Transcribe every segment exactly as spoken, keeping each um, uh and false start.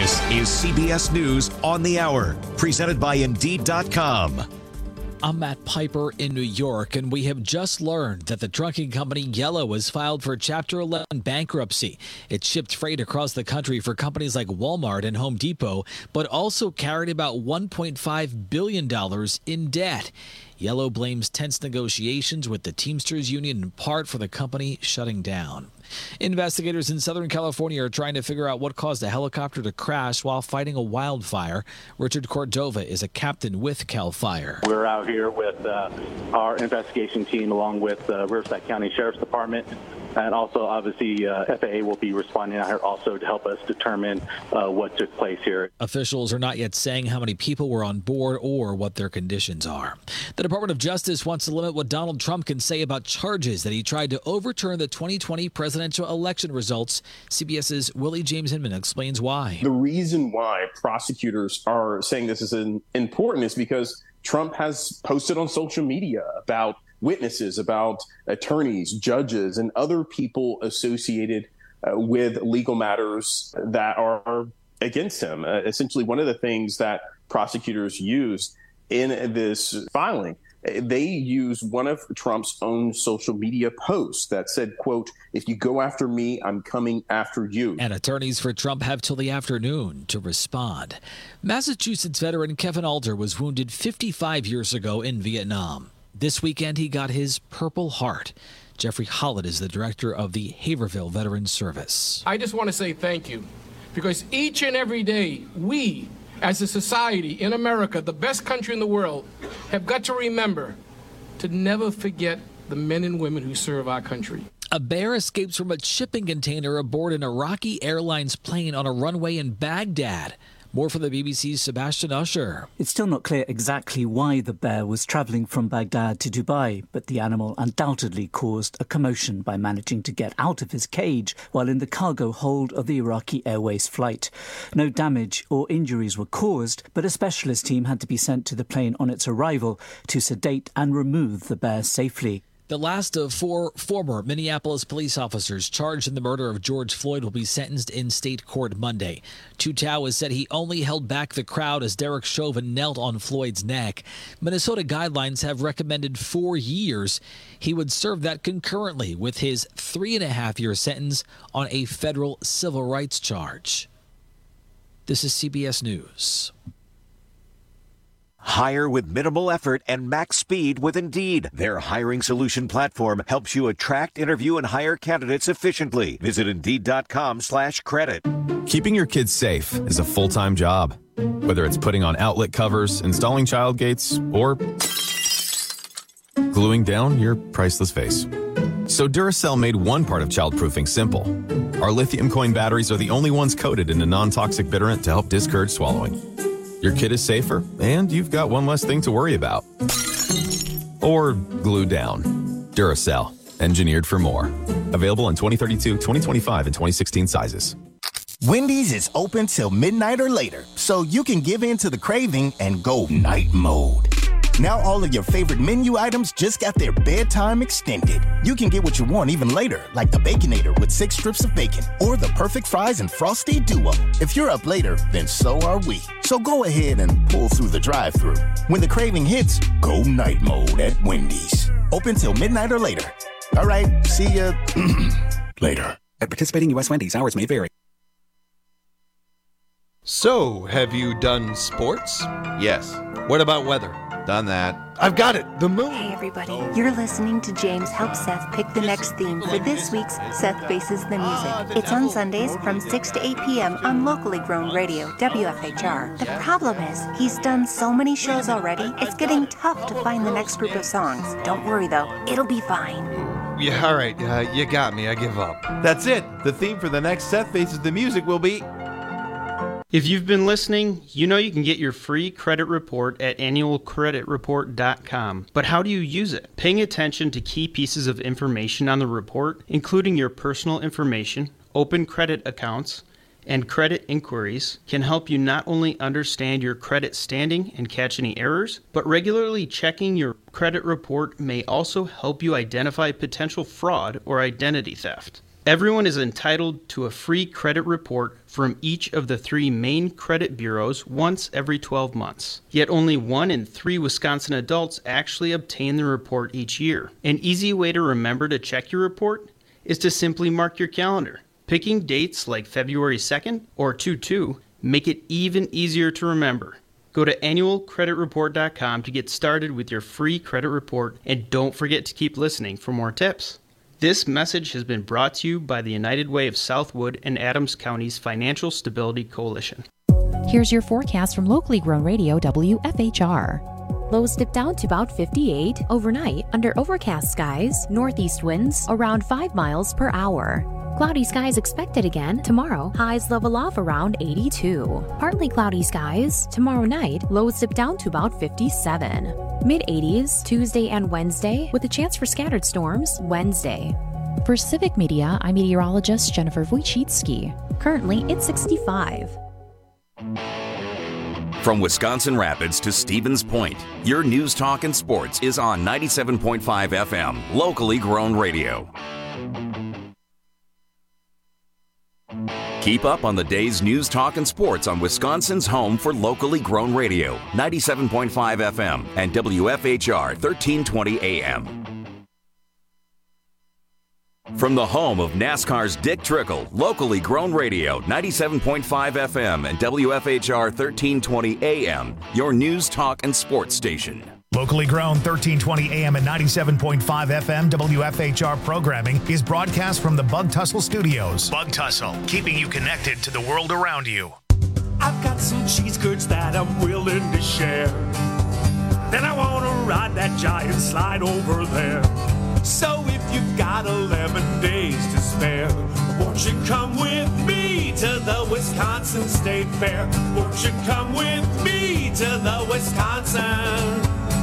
This is C B S News on the Hour, presented by Indeed dot com. I'm Matt Piper in New York, and we have just learned that the trucking company Yellow has filed for Chapter eleven bankruptcy. It shipped freight across the country for companies like Walmart and Home Depot, but also carried about one point five billion dollars in debt. Yellow blames tense negotiations with the Teamsters Union in part for the company shutting down. Investigators in Southern California are trying to figure out what caused a helicopter to crash while fighting a wildfire. Richard Cordova is a captain with CAL FIRE. We're out here with uh, our investigation team along with uh, Riverside County Sheriff's Department. And also, obviously, uh, F A A will be responding out here also to help us determine uh, what took place here. Officials are not yet saying how many people were on board or what their conditions are. The Department of Justice wants to limit what Donald Trump can say about charges that he tried to overturn the twenty twenty presidential election results. CBS's Willie James Hinman explains why. The reason why prosecutors are saying this is important is because Trump has posted on social media about witnesses, about attorneys, judges, and other people associated uh, with legal matters that are against him. Uh, essentially, one of the things that prosecutors used in this filing, they used one of Trump's own social media posts that said, quote, "If you go after me, I'm coming after you." And attorneys for Trump have till the afternoon to respond. Massachusetts veteran Kevin Alder was wounded fifty-five years ago in Vietnam. This weekend, he got his Purple Heart. Jeffrey Hollett is the director of the Haverhill Veterans Service. I just want to say thank you, because each and every day, we, as a society in America, the best country in the world, have got to remember to never forget the men and women who serve our country. A bear escapes from a shipping container aboard an Iraqi Airlines plane on a runway in Baghdad. More from the B B C's Sebastian Usher. It's still not clear exactly why the bear was travelling from Baghdad to Dubai, but the animal undoubtedly caused a commotion by managing to get out of his cage while in the cargo hold of the Iraqi Airways flight. No damage or injuries were caused, but a specialist team had to be sent to the plane on its arrival to sedate and remove the bear safely. The last of four former Minneapolis police officers charged in the murder of George Floyd will be sentenced in state court Monday. Tou Thao has said he only held back the crowd as Derek Chauvin knelt on Floyd's neck. Minnesota guidelines have recommended four years. He would serve that concurrently with his three and a half year sentence on a federal civil rights charge. This is C B S News. Hire with minimal effort and max speed with Indeed. Their hiring solution platform helps you attract, interview, and hire candidates efficiently. Visit Indeed.com slash credit. Keeping your kids safe is a full-time job. Whether it's putting on outlet covers, installing child gates, or gluing down your priceless vase. So Duracell made one part of childproofing simple. Our lithium coin batteries are the only ones coated in a non-toxic bitterant to help discourage swallowing. Your kid is safer, and you've got one less thing to worry about. Or glue down. Duracell, engineered for more. Available in twenty thirty-two, twenty twenty-five, and twenty sixteen sizes. Wendy's is open till midnight or later, so you can give in to the craving and go night mode. Now all of your favorite menu items just got their bedtime extended. You can get what you want even later, like the Baconator with six strips of bacon, or the perfect fries and Frosty Duo. If you're up later, then so are we. So go ahead and pull through the drive-thru. When the craving hits, go night mode at Wendy's. Open till midnight or later. All right, see ya later. At participating U S Wendy's, hours may vary. So, have you done sports? Yes. What about weather? Done that. I've got it. The moon. Hey, everybody. You're listening to James help Seth pick the next theme for this week's Seth Faces the Music. It's on Sundays from six to eight p.m. on locally grown radio, W F H R. The problem is, he's done so many shows already, it's getting tough to find the next group of songs. Don't worry, though. It'll be fine. Yeah, all right. Uh, you got me. I give up. That's it. The theme for the next Seth Faces the Music will be... If you've been listening, you know you can get your free credit report at annual credit report dot com. But how do you use it? Paying attention to key pieces of information on the report, including your personal information, open credit accounts, and credit inquiries, can help you not only understand your credit standing and catch any errors, but regularly checking your credit report may also help you identify potential fraud or identity theft. Everyone is entitled to a free credit report from each of the three main credit bureaus once every twelve months. Yet only one in three Wisconsin adults actually obtain the report each year. An easy way to remember to check your report is to simply mark your calendar. Picking dates like February second or two two make it even easier to remember. Go to annual credit report dot com to get started with your free credit report, and don't forget to keep listening for more tips. This message has been brought to you by the United Way of Southwood and Adams County's Financial Stability Coalition. Here's your forecast from locally grown radio W F H R. Lows dip down to about fifty-eight overnight under overcast skies, northeast winds around five miles per hour. Cloudy skies expected again tomorrow. Highs level off around eighty-two. Partly cloudy skies tomorrow night. Lows dip down to about fifty-seven. mid eighties Tuesday and Wednesday with a chance for scattered storms Wednesday. For Civic Media, I'm meteorologist Jennifer Wojcicki. Currently, it's sixty-five. From Wisconsin Rapids to Stevens Point, your news, talk, and sports is on ninety-seven point five F M, locally grown radio. Keep up on the day's news, talk, and sports on Wisconsin's home for locally grown radio, ninety-seven point five F M and W F H R thirteen twenty A M. From the home of NASCAR's Dick Trickle, locally grown radio, ninety-seven point five F M and W F H R thirteen twenty A M, your news, talk, and sports station. Locally grown thirteen twenty A M and ninety-seven point five F M W F H R programming is broadcast from the Bug Tussle Studios. Bug Tussle, keeping you connected to the world around you. I've got some cheese curds that I'm willing to share. Then I want to ride that giant slide over there. So if you've got eleven days to spare, won't you come with me to the Wisconsin State Fair? Won't you come with me to the Wisconsin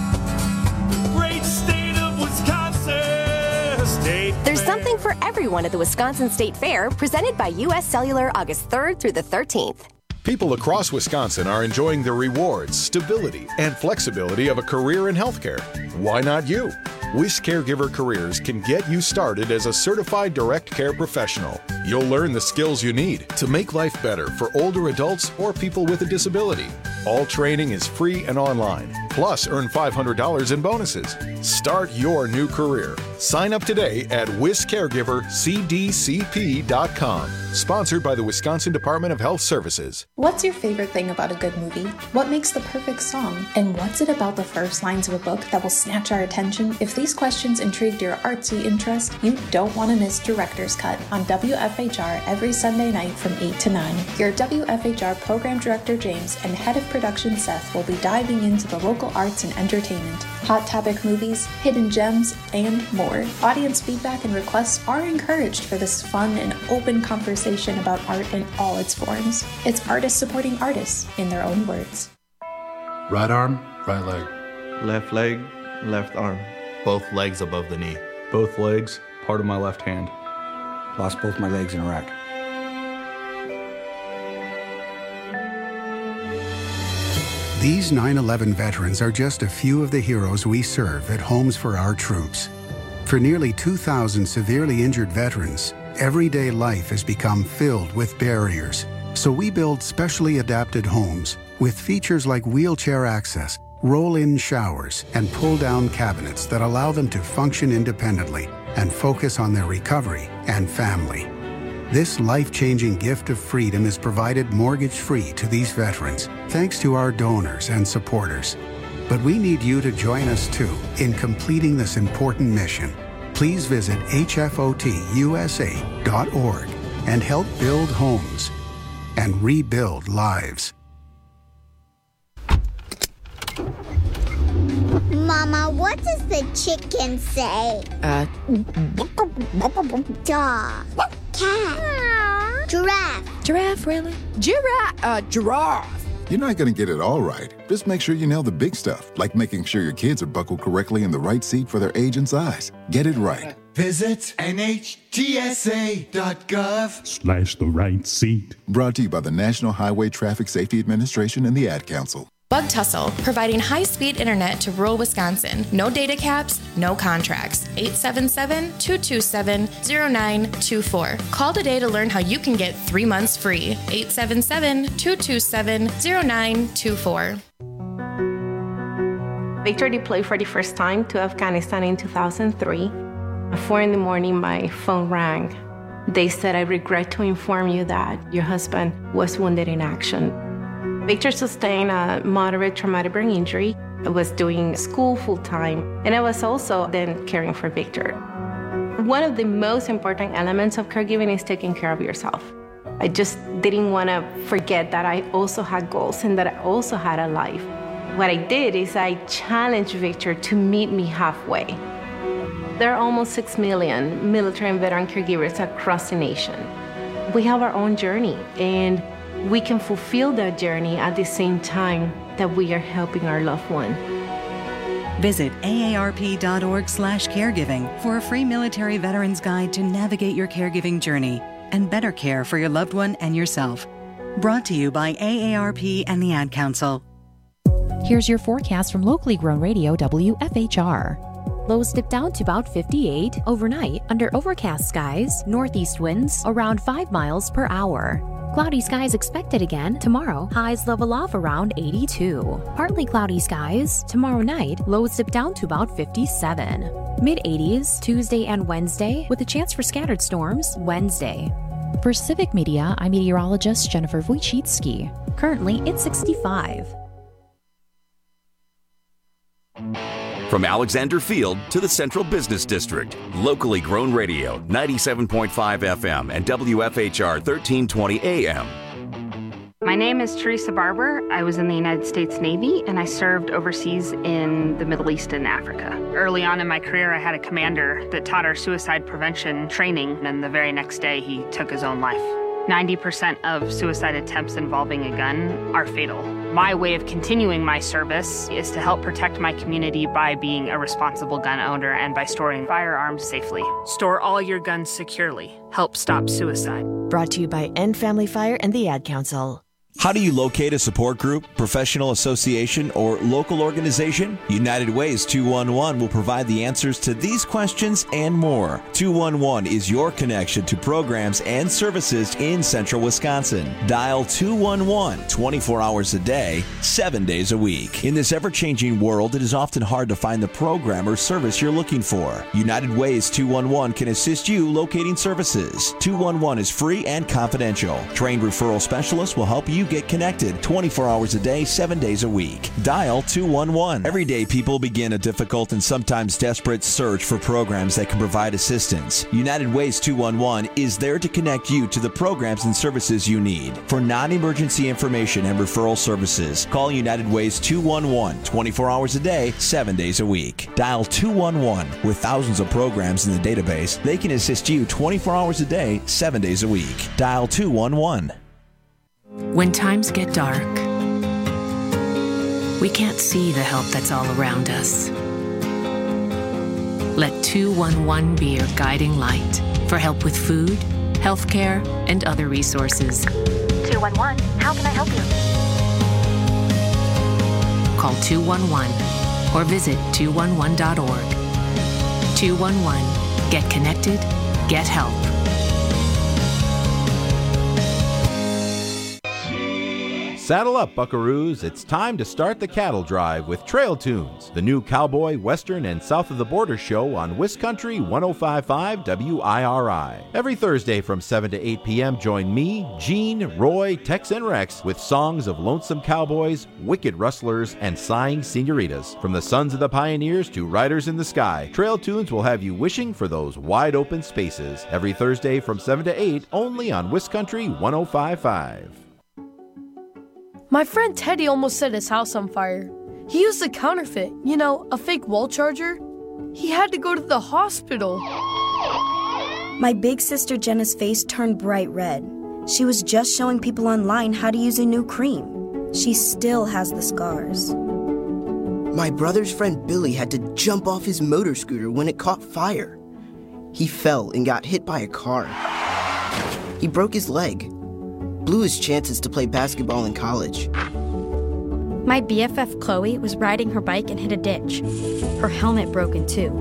great state of Wisconsin State Fair? There's something for everyone at the Wisconsin State Fair, presented by U S Cellular August third through the thirteenth. People across Wisconsin are enjoying the rewards, stability, and flexibility of a career in healthcare. Why not you? Wish Caregiver Careers can get you started as a certified direct care professional. You'll learn the skills you need to make life better for older adults or people with a disability. All training is free and online. Plus, earn five hundred dollars in bonuses. Start your new career. Sign up today at wis caregiver c d c p dot com. Sponsored by the Wisconsin Department of Health Services. What's your favorite thing about a good movie? What makes the perfect song? And what's it about the first lines of a book that will snatch our attention? If these questions intrigued your artsy interest, you don't want to miss Director's Cut on W F H R every Sunday night from eight to nine. Your W F H R Program Director James and Head of Production Seth will be diving into the local arts and entertainment, hot topic movies, hidden gems, and more. Audience feedback and requests are encouraged for this fun and open conversation about art in all its forms. It's artists supporting artists in their own words. Right arm, right leg. Left leg, left arm. Both legs above the knee. Both legs, part of my left hand. Lost both my legs in Iraq. These nine eleven veterans are just a few of the heroes we serve at Homes for Our Troops. For nearly two thousand severely injured veterans, everyday life has become filled with barriers. So we build specially adapted homes with features like wheelchair access, roll-in showers, and pull-down cabinets that allow them to function independently and focus on their recovery and family. This life-changing gift of freedom is provided mortgage-free to these veterans, thanks to our donors and supporters. But we need you to join us too in completing this important mission. Please visit H F O T U S A dot org and help build homes and rebuild lives. Mama, what does the chicken say? Uh, Dog. Cat. Giraffe. Giraffe, really? Giraffe. Uh, giraffe. You're not going to get it all right. Just make sure you nail the big stuff, like making sure your kids are buckled correctly in the right seat for their age and size. Get it right. Visit N H T S A dot gov Slash the right seat. Brought to you by the National Highway Traffic Safety Administration and the Ad Council. Bug Tussle, providing high-speed internet to rural Wisconsin. No data caps, no contracts. eight seven seven, two two seven, zero nine two four. Call today to learn how you can get three months free. eight seven seven, two two seven, zero nine two four. Victor deployed for the first time to Afghanistan in two thousand three. At four in the morning, my phone rang. They said, "I regret to inform you that your husband was wounded in action." Victor sustained a moderate traumatic brain injury. I was doing school full-time, and I was also then caring for Victor. One of the most important elements of caregiving is taking care of yourself. I just didn't want to forget that I also had goals and that I also had a life. What I did is I challenged Victor to meet me halfway. There are almost six million military and veteran caregivers across the nation. We have our own journey, and we can fulfill that journey at the same time that we are helping our loved one. Visit A A R P dot org slash caregiving for a free military veterans guide to navigate your caregiving journey and better care for your loved one and yourself. Brought to you by A A R P and the Ad Council. Here's your forecast from locally grown radio W F H R. Lows dip down to about fifty-eight overnight under overcast skies, northeast winds around five miles per hour. Cloudy skies expected again tomorrow. Highs level off around eighty-two. Partly cloudy skies tomorrow night. Lows dip down to about fifty-seven. mid eighties Tuesday and Wednesday with a chance for scattered storms Wednesday. For Civic Media, I'm meteorologist Jennifer Wojcicki. Currently, it's sixty-five. From Alexander Field to the Central Business District, locally grown radio, ninety-seven point five F M and W F H R thirteen twenty A M. My name is Teresa Barber. I was in the United States Navy, and I served overseas in the Middle East and Africa. Early on in my career, I had a commander that taught our suicide prevention training, and the very next day, he took his own life. ninety percent of suicide attempts involving a gun are fatal. My way of continuing my service is to help protect my community by being a responsible gun owner and by storing firearms safely. Store all your guns securely. Help stop suicide. Brought to you by End Family Fire and the Ad Council. How do you locate a support group, professional association, or local organization? United Ways two one one will provide the answers to these questions and more. two one one is your connection to programs and services in central Wisconsin. Dial two one one twenty-four hours a day, seven days a week. In this ever-changing world, it is often hard to find the program or service you're looking for. United Ways two one one can assist you locating services. two one one is free and confidential. Trained referral specialists will help you get connected twenty-four hours a day, seven days a week. Dial two one one. Every day, people begin a difficult and sometimes desperate search for programs that can provide assistance. United Ways two one one is there to connect you to the programs and services you need. For non-emergency information and referral services, call United Ways two one one twenty-four hours a day, seven days a week. Dial two one one. With thousands of programs in the database, they can assist you twenty-four hours a day, seven days a week. Dial two one one. When times get dark, we can't see the help that's all around us. Let two one one be your guiding light for help with food, healthcare, and other resources. two one one, how can I help you? Call two one one or visit two one one dot org. two one one, get connected, get help. Saddle up, buckaroos. It's time to start the cattle drive with Trail Tunes, the new cowboy, western, and south of the border show on Wiscountry one oh five point five W I R I. Every Thursday from seven to eight p.m., join me, Gene, Roy, Tex, and Rex with songs of lonesome cowboys, wicked rustlers, and sighing senoritas. From the sons of the pioneers to riders in the sky, Trail Tunes will have you wishing for those wide open spaces. Every Thursday from seven to eight, only on Wiscountry one oh five point five. My friend Teddy almost set his house on fire. He used a counterfeit, you know, a fake wall charger. He had to go to the hospital. My big sister Jenna's face turned bright red. She was just showing people online how to use a new cream. She still has the scars. My brother's friend Billy had to jump off his motor scooter when it caught fire. He fell and got hit by a car. He broke his leg. Blew his chances to play basketball in college. My B F F Chloe was riding her bike and hit a ditch. Her helmet broke in two.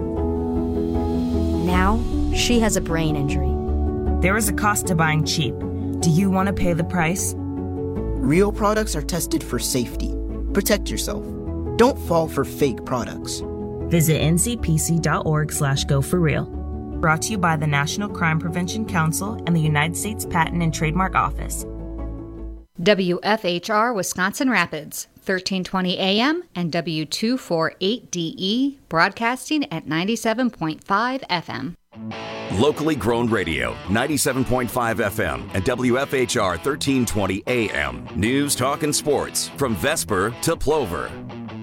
Now, she has a brain injury. There is a cost to buying cheap. Do you want to pay the price? Real products are tested for safety. Protect yourself. Don't fall for fake products. Visit N C P C dot org slash go for real. Brought to you by the National Crime Prevention Council and the United States Patent and Trademark Office. W F H R Wisconsin Rapids, thirteen twenty A M and W two forty-eight D E, broadcasting at ninety-seven point five F M. Locally grown radio, ninety-seven point five F M and W F H R thirteen twenty A M. News, talk, and sports from Vesper to Plover.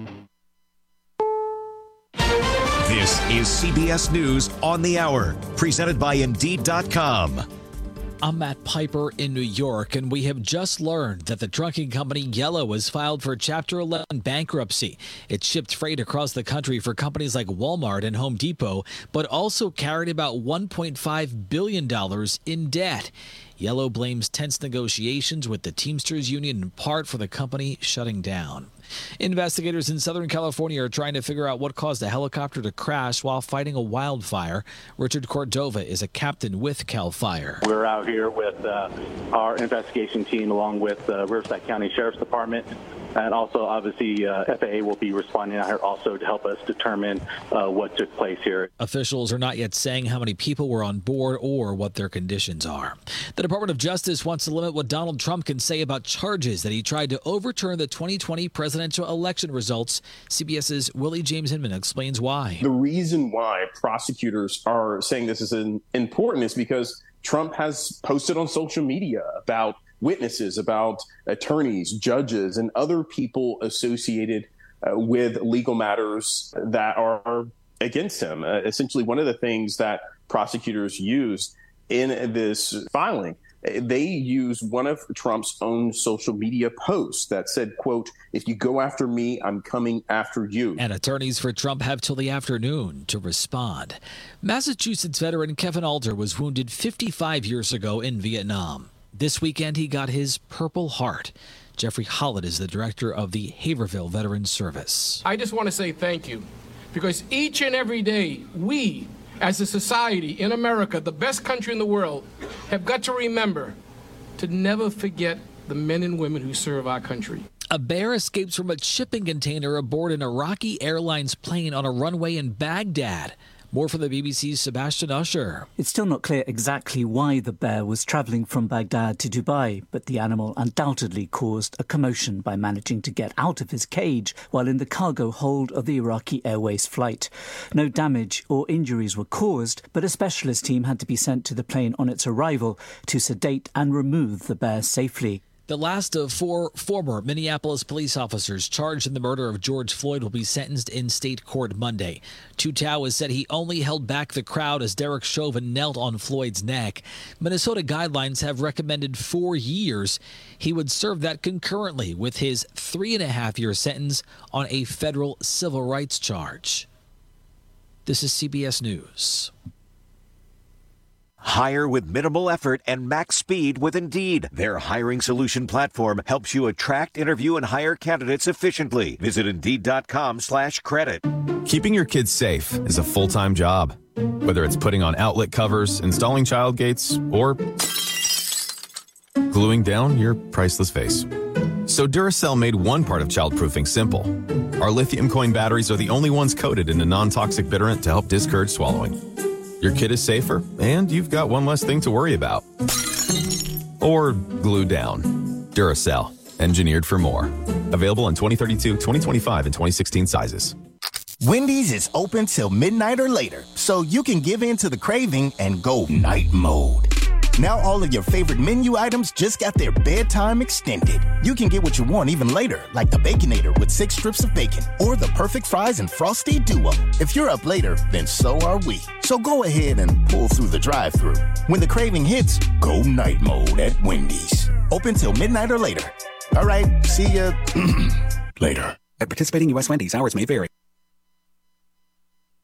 This is C B S News on the Hour, presented by Indeed dot com. I'm Matt Piper in New York, and we have just learned that the trucking company Yellow has filed for Chapter eleven bankruptcy. It shipped freight across the country for companies like Walmart and Home Depot, but also carried about one point five billion dollars in debt. Yellow blames tense negotiations with the Teamsters Union in part for the company shutting down. Investigators in Southern California are trying to figure out what caused a helicopter to crash while fighting a wildfire. Richard Cordova is a captain with CAL FIRE. We're out here with uh, our investigation team along with uh, Riverside County Sheriff's Department. And also, obviously, uh, F A A will be responding out here also to help us determine uh, what took place here. Officials are not yet saying how many people were on board or what their conditions are. The Department of Justice wants to limit what Donald Trump can say about charges that he tried to overturn the twenty twenty presidential election results. CBS's Willie James Hinman explains why. The reason why prosecutors are saying this is important is because Trump has posted on social media about witnesses, about attorneys, judges, and other people associated uh, with legal matters that are against him. Uh, essentially, one of the things that prosecutors used in this filing, they used one of Trump's own social media posts that said, quote, "If you go after me, I'm coming after you." And attorneys for Trump have till the afternoon to respond. Massachusetts veteran Kevin Alder was wounded fifty-five years ago in Vietnam. This weekend, he got his Purple Heart. Jeffrey Hollett is the director of the Haverhill Veterans Service. I just want to say thank you, because each and every day, we, as a society in America, the best country in the world, have got to remember to never forget the men and women who serve our country. A bear escapes from a shipping container aboard an Iraqi Airlines plane on a runway in Baghdad. More from the B B C's Sebastian Usher. It's still not clear exactly why the bear was travelling from Baghdad to Dubai, but the animal undoubtedly caused a commotion by managing to get out of his cage while in the cargo hold of the Iraqi Airways flight. No damage or injuries were caused, but a specialist team had to be sent to the plane on its arrival to sedate and remove the bear safely. The last of four former Minneapolis police officers charged in the murder of George Floyd will be sentenced in state court Monday. Tou Thao has said he only held back the crowd as Derek Chauvin knelt on Floyd's neck. Minnesota guidelines have recommended four years. He would serve that concurrently with his three and a half year sentence on a federal civil rights charge. This is C B S News. Hire with minimal effort and max speed with Indeed. Their hiring solution platform helps you attract, interview, and hire candidates efficiently. Visit Indeed.com slash credit. Keeping your kids safe is a full-time job. Whether it's putting on outlet covers, installing child gates, or gluing down your priceless face. So Duracell made one part of childproofing simple. Our lithium coin batteries are the only ones coated in a non-toxic bitterant to help discourage swallowing. Your kid is safer, and you've got one less thing to worry about. Or glue down. Duracell, engineered for more. Available in twenty thirty-two, twenty twenty-five, and twenty sixteen sizes. Wendy's is open till midnight or later, so you can give in to the craving and go night mode. Now all of your favorite menu items just got their bedtime extended. You can get what you want even later, like the Baconator with six strips of bacon, or the perfect fries and Frosty Duo. If you're up later, then so are we. So go ahead and pull through the drive-thru. When the craving hits, go night mode at Wendy's. Open till midnight or later. All right, see ya later. At participating U S Wendy's, hours may vary.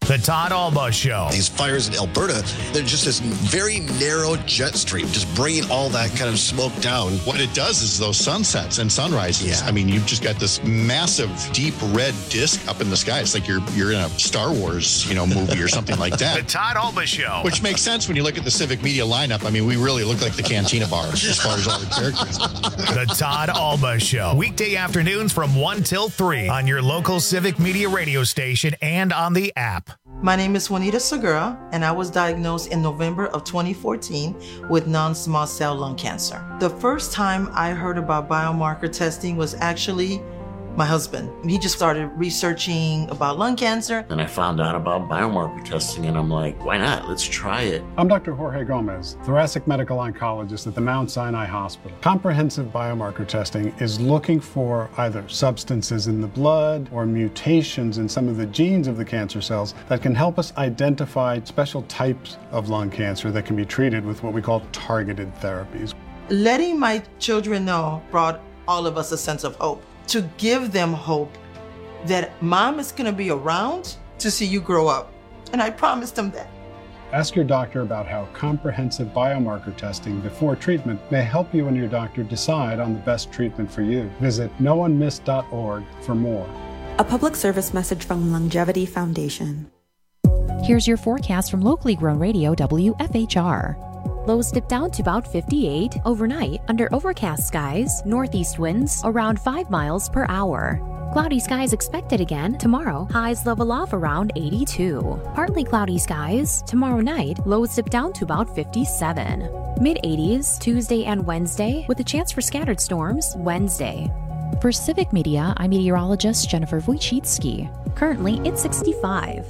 The Todd Alba Show. These fires in Alberta, they're just this very narrow jet stream, just bringing all that kind of smoke down. What it does is those sunsets and sunrises. Yeah. I mean, you've just got this massive, deep red disc up in the sky. It's like you're you're in a Star Wars, you know, movie or something like that. The Todd Alba Show. Which makes sense when you look at the Civic Media lineup. I mean, we really look like the Cantina Bar as far as all the characters. The Todd Alba Show. Weekday afternoons from one till three on your local Civic Media radio station and on the app. My name is Juanita Segura, and I was diagnosed in November of twenty fourteen with non-small cell lung cancer. The first time I heard about biomarker testing was actually my husband. He just started researching about lung cancer. And I found out about biomarker testing, and I'm like, why not? Let's try it. I'm Doctor Jorge Gomez, thoracic medical oncologist at the Mount Sinai Hospital. Comprehensive biomarker testing is looking for either substances in the blood or mutations in some of the genes of the cancer cells that can help us identify special types of lung cancer that can be treated with what we call targeted therapies. Letting my children know brought all of us a sense of hope. To give them hope that mom is going to be around to see you grow up. And I promised them that. Ask your doctor about how comprehensive biomarker testing before treatment may help you and your doctor decide on the best treatment for you. Visit no one missed dot org for more. A public service message from Longevity Foundation. Here's your forecast from locally grown radio W F H R. Lows dip down to about fifty-eight. Overnight, under overcast skies, northeast winds around five miles per hour. Cloudy skies expected again tomorrow. Highs level off around eighty-two. Partly cloudy skies. Tomorrow night, lows dip down to about fifty-seven. mid eighties Tuesday and Wednesday, with a chance for scattered storms Wednesday. For Civic Media, I'm meteorologist Jennifer Wojcicki. Currently, it's sixty-five.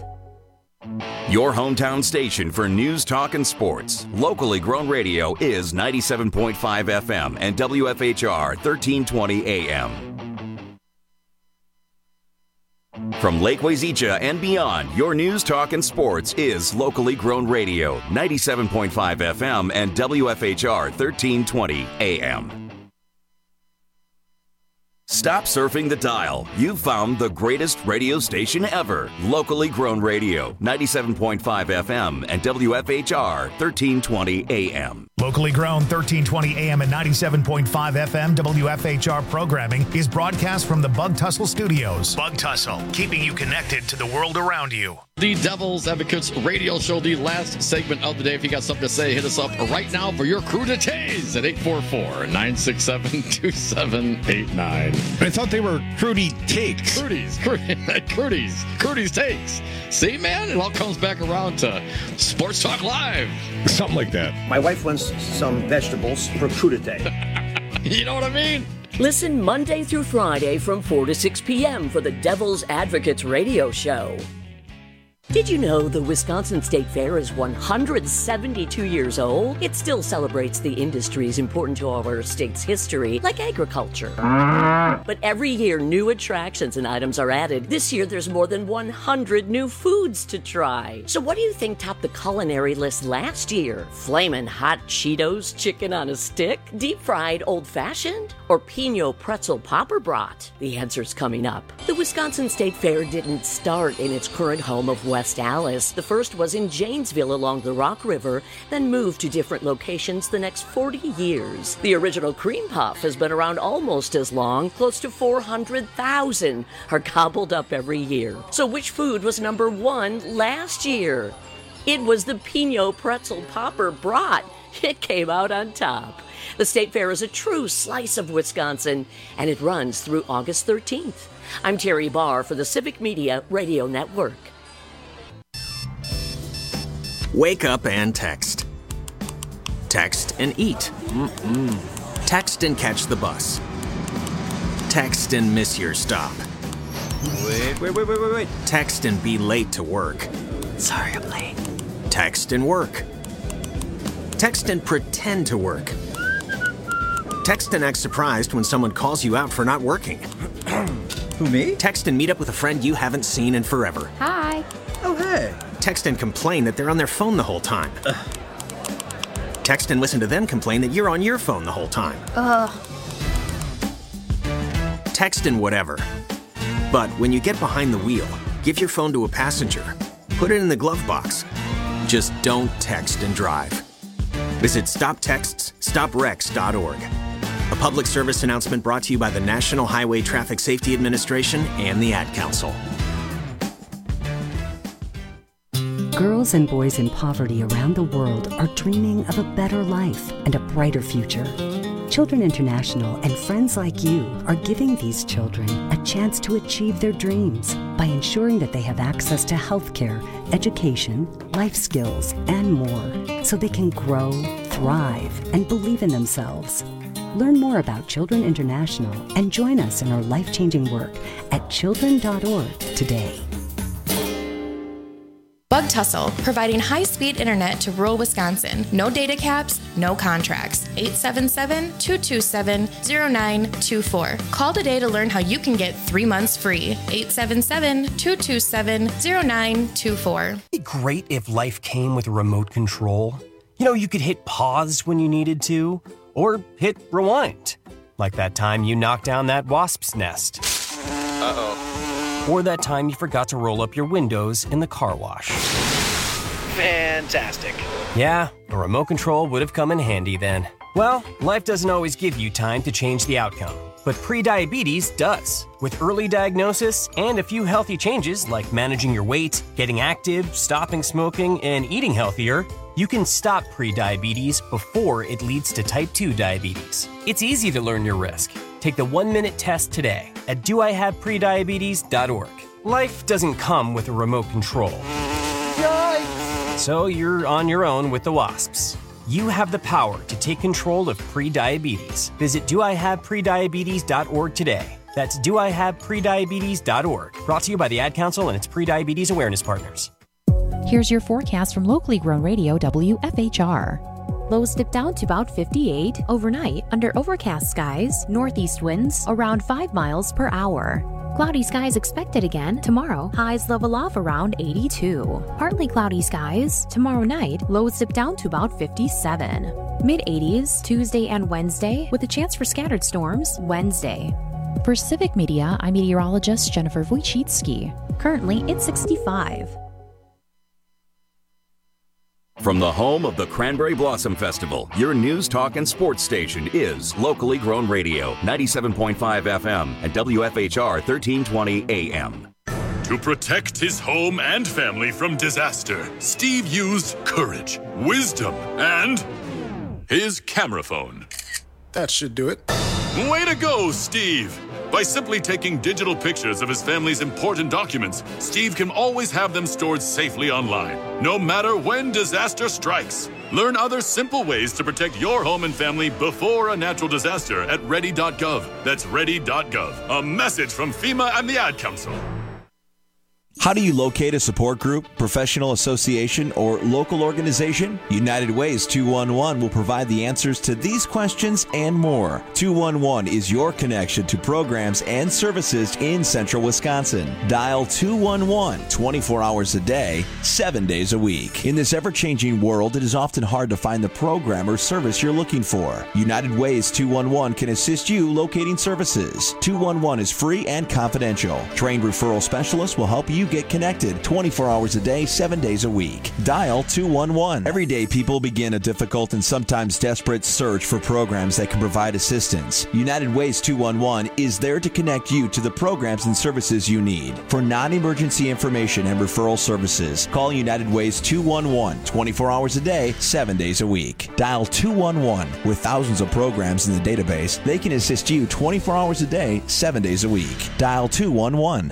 Your hometown station for news, talk, and sports. Locally grown radio is ninety-seven point five F M and W F H R thirteen twenty A M. From Lake Wazeecha and beyond, your news, talk, and sports is locally grown radio, ninety-seven point five F M and W F H R thirteen twenty A M. Stop surfing the dial. You've found the greatest radio station ever. Locally grown radio, ninety-seven point five F M and W F H R thirteen twenty A M. Locally grown thirteen twenty A M and ninety-seven point five F M W F H R programming is broadcast from the Bug Tussle Studios. Bug Tussle, keeping you connected to the world around you. The Devil's Advocates radio show, the last segment of the day. If you got something to say, hit us up right now for your crew to tase at eight four four, nine six seven, two seven eight nine. I thought they were Crudy Takes. Crudy's, Crudy's, Crudy's Takes. See, man, it all comes back around to Sports Talk Live. Something like that. My wife wants some vegetables for crudité. You know what I mean? Listen Monday through Friday from four to six p.m. for the Devil's Advocates radio show. Did you know the Wisconsin State Fair is one hundred seventy-two years old? It still celebrates the industries important to our state's history, like agriculture. But every year, new attractions and items are added. This year, there's more than one hundred new foods to try. So what do you think topped the culinary list last year? Flamin' hot Cheetos chicken on a stick? Deep-fried old-fashioned? Or Pinot pretzel popper brat? The answer's coming up. The Wisconsin State Fair didn't start in its current home of West Allis. The first was in Janesville along the Rock River, then moved to different locations the next forty years. The original cream puff has been around almost as long. Close to four hundred thousand are gobbled up every year. So which food was number one last year? It was the Pinot pretzel popper brat. It came out on top. The State Fair is a true slice of Wisconsin, and it runs through August thirteenth. I'm Terry Barr for the Civic Media Radio Network. Wake up and text. Text and eat. Mm-mm. Text and catch the bus. Text and miss your stop. Wait, wait, wait, wait, wait, wait. Text and be late to work. Sorry, I'm late. Text and work. Text and pretend to work. Text and act surprised when someone calls you out for not working. Who, me? Text and meet up with a friend you haven't seen in forever. Hi. Oh, hey. Text and complain that they're on their phone the whole time. Ugh. Text and listen to them complain that you're on your phone the whole time. Ugh. Text and whatever. But when you get behind the wheel, give your phone to a passenger. put it in the glove box. Just don't text and drive. Visit stop texts stop wrecks dot org. A public service announcement brought to you by the National Highway Traffic Safety Administration and the Ad Council. Girls and boys in poverty around the world are dreaming of a better life and a brighter future. Children International and friends like you are giving these children a chance to achieve their dreams by ensuring that they have access to healthcare, education, life skills, and more, so they can grow, thrive, and believe in themselves. Learn more about Children International and join us in our life-changing work at children dot org today. Bug Tussle, providing high-speed internet to rural Wisconsin. No data caps, no contracts. eight seven seven, two two seven, zero nine two four. Call today to learn how you can get three months free. eight seven seven, two two seven, zero nine two four. It'd be great if life came with a remote control. You know, you could hit pause when you needed to, or hit rewind. Like that time you knocked down that wasp's nest. Uh-oh. Or that time you forgot to roll up your windows in the car wash. Fantastic. Yeah, a remote control would have come in handy then. Well, life doesn't always give you time to change the outcome, but prediabetes does. With early diagnosis and a few healthy changes like managing your weight, getting active, stopping smoking, and eating healthier, you can stop prediabetes before it leads to type two diabetes. It's easy to learn your risk. Take the one-minute test today at do I have prediabetes dot org. Life doesn't come with a remote control. Yikes! So you're on your own with the wasps. You have the power to take control of prediabetes. Visit do I have prediabetes dot org today. That's do I have prediabetes dot org. Brought to you by the Ad Council and its prediabetes awareness partners. Here's your forecast from locally grown radio W F H R. Lows dip down to about fifty-eight overnight under overcast skies, northeast winds around five miles per hour. Cloudy skies expected again tomorrow. Highs level off around eighty-two. Partly cloudy skies tomorrow night. Lows dip down to about fifty-seven. Mid eighties Tuesday and Wednesday with a chance for scattered storms Wednesday. For Civic Media, I'm meteorologist Jennifer Wojcicki. Currently, it's sixty-five. From the home of the Cranberry Blossom Festival, your news, talk, and sports station is locally grown radio, ninety-seven point five F M and W F H R thirteen twenty A M. To protect his home and family from disaster, Steve used courage, wisdom, and his camera phone. That should do it. Way to go, Steve! By simply taking digital pictures of his family's important documents, Steve can always have them stored safely online, no matter when disaster strikes. Learn other simple ways to protect your home and family before a natural disaster at ready dot gov. That's ready dot gov. A message from FEMA and the Ad Council. How do you locate a support group, professional association, or local organization? United Ways two one one will provide the answers to these questions and more. two one one is your connection to programs and services in central Wisconsin. Dial two one one twenty-four hours a day, seven days a week. In this ever-changing world, it is often hard to find the program or service you're looking for. United Ways two one one can assist you locating services. two one one is free and confidential. Trained referral specialists will help you get connected twenty-four hours a day, seven days a week. Dial two one one. Every day, people begin a difficult and sometimes desperate search for programs that can provide assistance. United Ways two one one is there to connect you to the programs and services you need. For non-emergency information and referral services, call United Ways two one one twenty-four hours a day, seven days a week. Dial two one one. With thousands of programs in the database, they can assist you twenty-four hours a day, seven days a week. Dial two one one.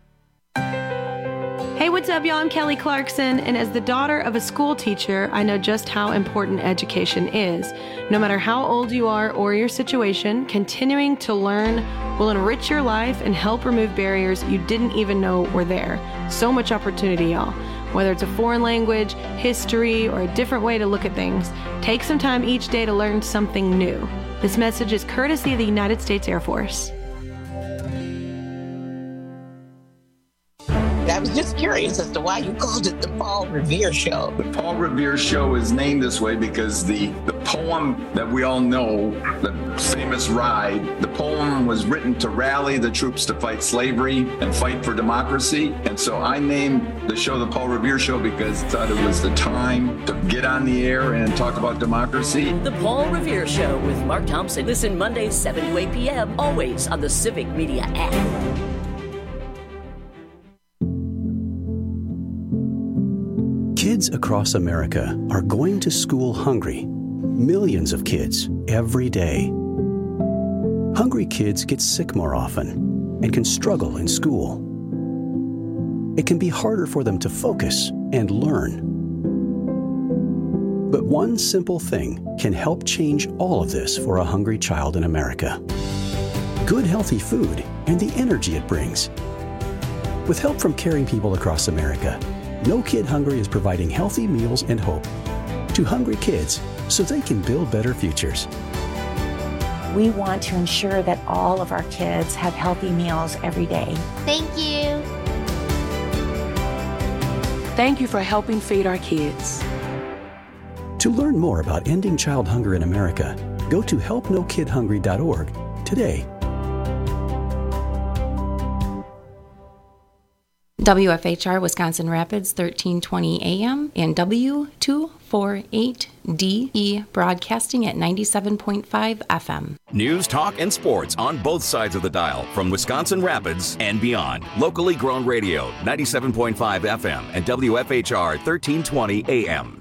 Hey, what's up, y'all? I'm Kelly Clarkson, and as the daughter of a school teacher, I know just how important education is. No matter how old you are or your situation, continuing to learn will enrich your life and help remove barriers you didn't even know were there. So much opportunity, y'all. Whether it's a foreign language, history, or a different way to look at things, take some time each day to learn something new. This message is courtesy of the United States Air Force. That was just curious as to why you called it the Paul Revere Show. The Paul Revere Show is named this way because the, the poem that we all know, the famous Ride, the poem was written to rally the troops to fight slavery and fight for democracy. And so I named the show the Paul Revere Show because I thought it was the time to get on the air and talk about democracy. The Paul Revere Show with Mark Thompson. Listen Mondays, seven to eight p.m., always on the Civic Media app. Kids across America are going to school hungry. Millions of kids every day. Hungry kids get sick more often and can struggle in school. It can be harder for them to focus and learn. But one simple thing can help change all of this for a hungry child in America. Good, healthy food and the energy it brings. With help from caring people across America, No Kid Hungry is providing healthy meals and hope to hungry kids so they can build better futures. We want to ensure that all of our kids have healthy meals every day. Thank you. Thank you for helping feed our kids. To learn more about ending child hunger in America, go to help no kid hungry dot org today. W F H R Wisconsin Rapids, thirteen twenty A M and W two forty-eight D E broadcasting at ninety-seven point five F M. News, talk, and sports on both sides of the dial from Wisconsin Rapids and beyond. Locally grown radio, ninety-seven point five F M and W F H R thirteen twenty A M.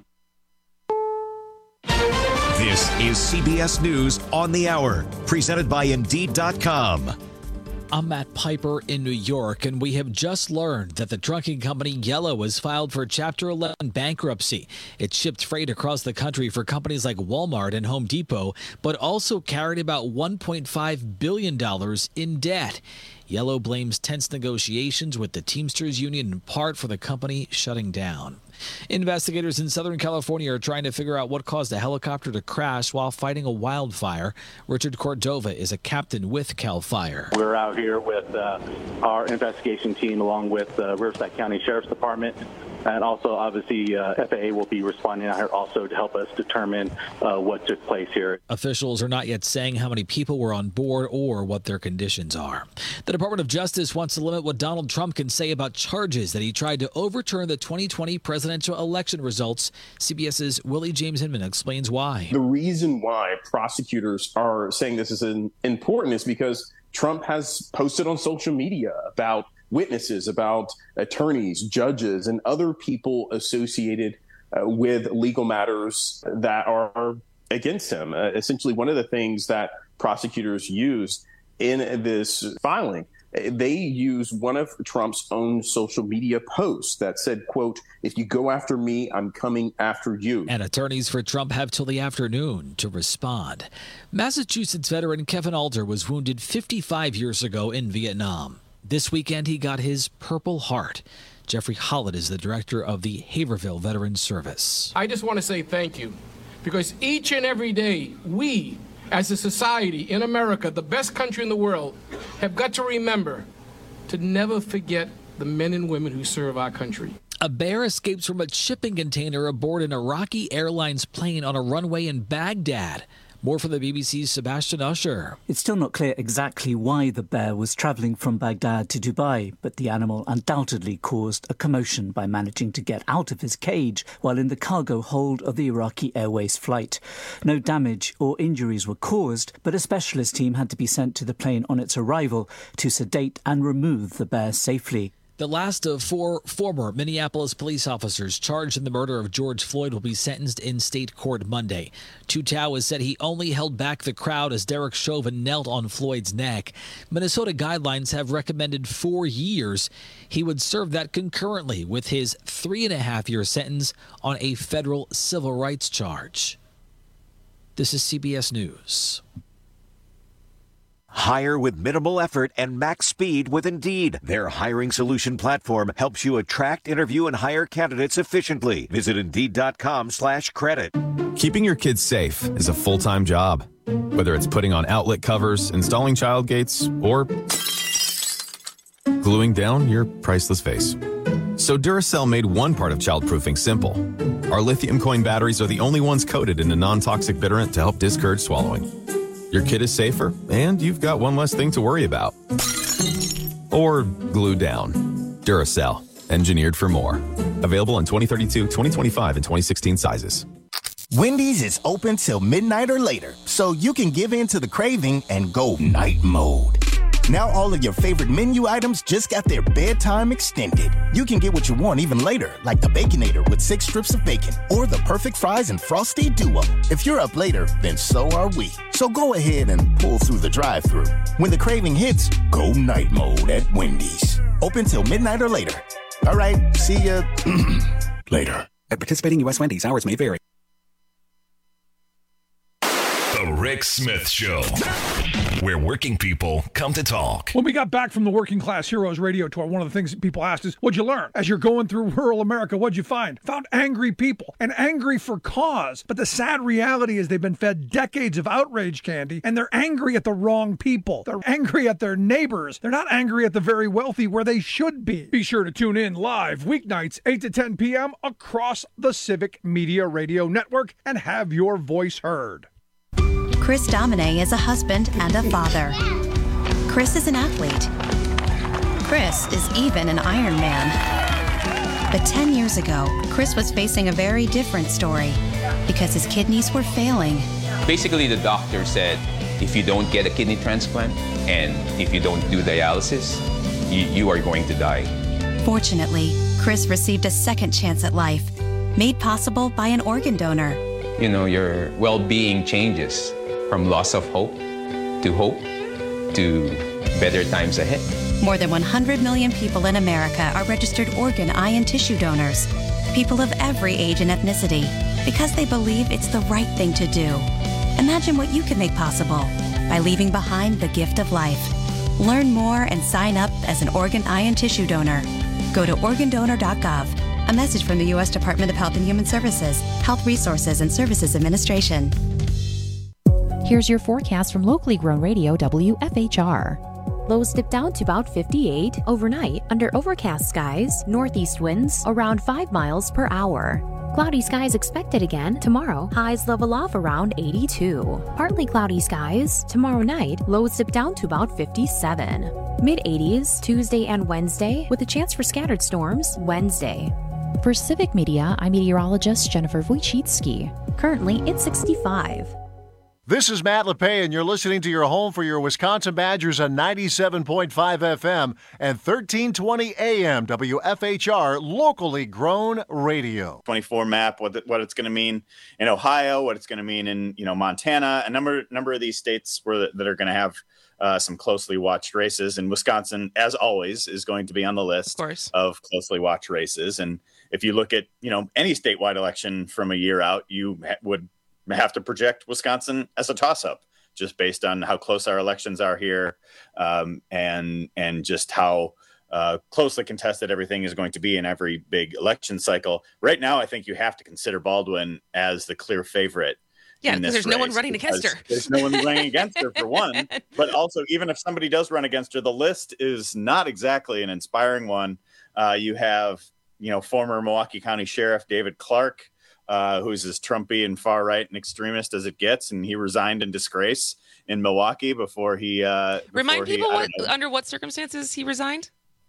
This is C B S News on the Hour, presented by Indeed dot com. I'm Matt Piper in New York, and we have just learned that the trucking company Yellow has filed for Chapter eleven bankruptcy. It shipped freight across the country for companies like Walmart and Home Depot, but also carried about one point five billion dollars in debt. Yellow blames tense negotiations with the Teamsters Union in part for the company shutting down. Investigators in Southern California are trying to figure out what caused a helicopter to crash while fighting a wildfire. Richard Cordova is a captain with CAL FIRE. We're out here with uh, our investigation team along with uh, Riverside County Sheriff's Department. And also, obviously, uh, F A A will be responding out here also to help us determine uh, what took place here. Officials are not yet saying how many people were on board or what their conditions are. The Department of Justice wants to limit what Donald Trump can say about charges that he tried to overturn the twenty twenty presidential election results. CBS's Willie James Hinman explains why. The reason why prosecutors are saying this is important is because Trump has posted on social media about witnesses, about attorneys, judges, and other people associated uh, with legal matters that are against him. Uh, essentially, one of the things that prosecutors use in this filing, they use one of Trump's own social media posts that said, quote, "If you go after me, I'm coming after you." And attorneys for Trump have till the afternoon to respond. Massachusetts veteran Kevin Alder was wounded fifty-five years ago in Vietnam. This weekend, he got his Purple Heart. Jeffrey Hollett is the director of the Haverhill Veterans Service. I just want to say thank you, because each and every day, we, as a society in America, the best country in the world, have got to remember to never forget the men and women who serve our country. A bear escapes from a shipping container aboard an Iraqi Airlines plane on a runway in Baghdad. More from the B B C's Sebastian Usher. It's still not clear exactly why the bear was travelling from Baghdad to Dubai, but the animal undoubtedly caused a commotion by managing to get out of his cage while in the cargo hold of the Iraqi Airways flight. No damage or injuries were caused, but a specialist team had to be sent to the plane on its arrival to sedate and remove the bear safely. The last of four former Minneapolis police officers charged in the murder of George Floyd will be sentenced in state court Monday. Tutau has said he only held back the crowd as Derek Chauvin knelt on Floyd's neck. Minnesota guidelines have recommended four years. He would serve that concurrently with his three and a half year sentence on a federal civil rights charge. This is C B S News. Hire with minimal effort and max speed with Indeed. Their hiring solution platform helps you attract, interview, and hire candidates efficiently. Visit Indeed.com slash credit. Keeping your kids safe is a full-time job. Whether it's putting on outlet covers, installing child gates, or gluing down your priceless face. So Duracell made one part of childproofing simple. Our lithium coin batteries are the only ones coated in a non-toxic bitterant to help discourage swallowing. Your kid is safer, and you've got one less thing to worry about. Or glue down. Duracell, engineered for more. Available in twenty thirty-two, twenty twenty-five, and twenty sixteen sizes. Wendy's is open till midnight or later, so you can give in to the craving and go night mode. Now all of your favorite menu items just got their bedtime extended. You can get what you want even later, like the Baconator with six strips of bacon, or the perfect fries and frosty duo. If you're up later, then so are we. So go ahead and pull through the drive-thru. When the craving hits, go night mode at Wendy's. Open till midnight or later. All right, see ya later. At participating U S Wendy's, hours may vary. The Rick Smith Show, where working people come to talk. When we got back from the Working Class Heroes radio tour, one of the things that people asked is, what'd you learn? As you're going through rural America, what'd you find? Found angry people, and angry for cause. But the sad reality is they've been fed decades of outrage candy, and they're angry at the wrong people. They're angry at their neighbors. They're not angry at the very wealthy where they should be. Be sure to tune in live weeknights, eight to ten p.m. across the Civic Media Radio Network and have your voice heard. Chris Domine is a husband and a father. Chris is an athlete. Chris is even an Iron Man. But ten years ago, Chris was facing a very different story because his kidneys were failing. Basically, the doctor said, if you don't get a kidney transplant and if you don't do dialysis, you, you are going to die. Fortunately, Chris received a second chance at life, made possible by an organ donor. You know, your well-being changes from loss of hope to hope to better times ahead. More than one hundred million people in America are registered organ, eye, and tissue donors. People of every age and ethnicity, because they believe it's the right thing to do. Imagine what you can make possible by leaving behind the gift of life. Learn more and sign up as an organ, eye, and tissue donor. Go to organ donor dot gov. A message from the U S Department of Health and Human Services, Health Resources and Services Administration. Here's your forecast from locally grown radio W F H R. Lows dip down to about fifty-eight overnight under overcast skies, northeast winds around five miles per hour. Cloudy skies expected again tomorrow. Highs level off around eighty-two. Partly cloudy skies tomorrow night. Lows dip down to about fifty-seven. mid eighties Tuesday and Wednesday with a chance for scattered storms Wednesday. For Civic Media, I'm meteorologist Jennifer Wojcicki. Currently, it's sixty-five. This is Matt LePay, and you're listening to your home for your Wisconsin Badgers on ninety-seven point five F M and thirteen twenty A M W F H R, locally grown radio. twenty-four map, what the, what it's going to mean in Ohio, what it's going to mean in you know Montana, a number number of these states where that are going to have uh, some closely watched races, and Wisconsin, as always, is going to be on the list of, course. of closely watched races. And if you look at you know any statewide election from a year out, you ha- would have to project Wisconsin as a toss-up, just based on how close our elections are here, um, and and just how uh, closely contested everything is going to be in every big election cycle. Right now, I think you have to consider Baldwin as the clear favorite. Yeah, because there's no one running against her. There's no one running against her, for one. But also, even if somebody does run against her, the list is not exactly an inspiring one. Uh, you have, you know, former Milwaukee County Sheriff David Clark, Uh, who's as Trumpy and far right and extremist as it gets, and he resigned in disgrace in Milwaukee before he. Uh, before Remind he, people what, under what circumstances he resigned.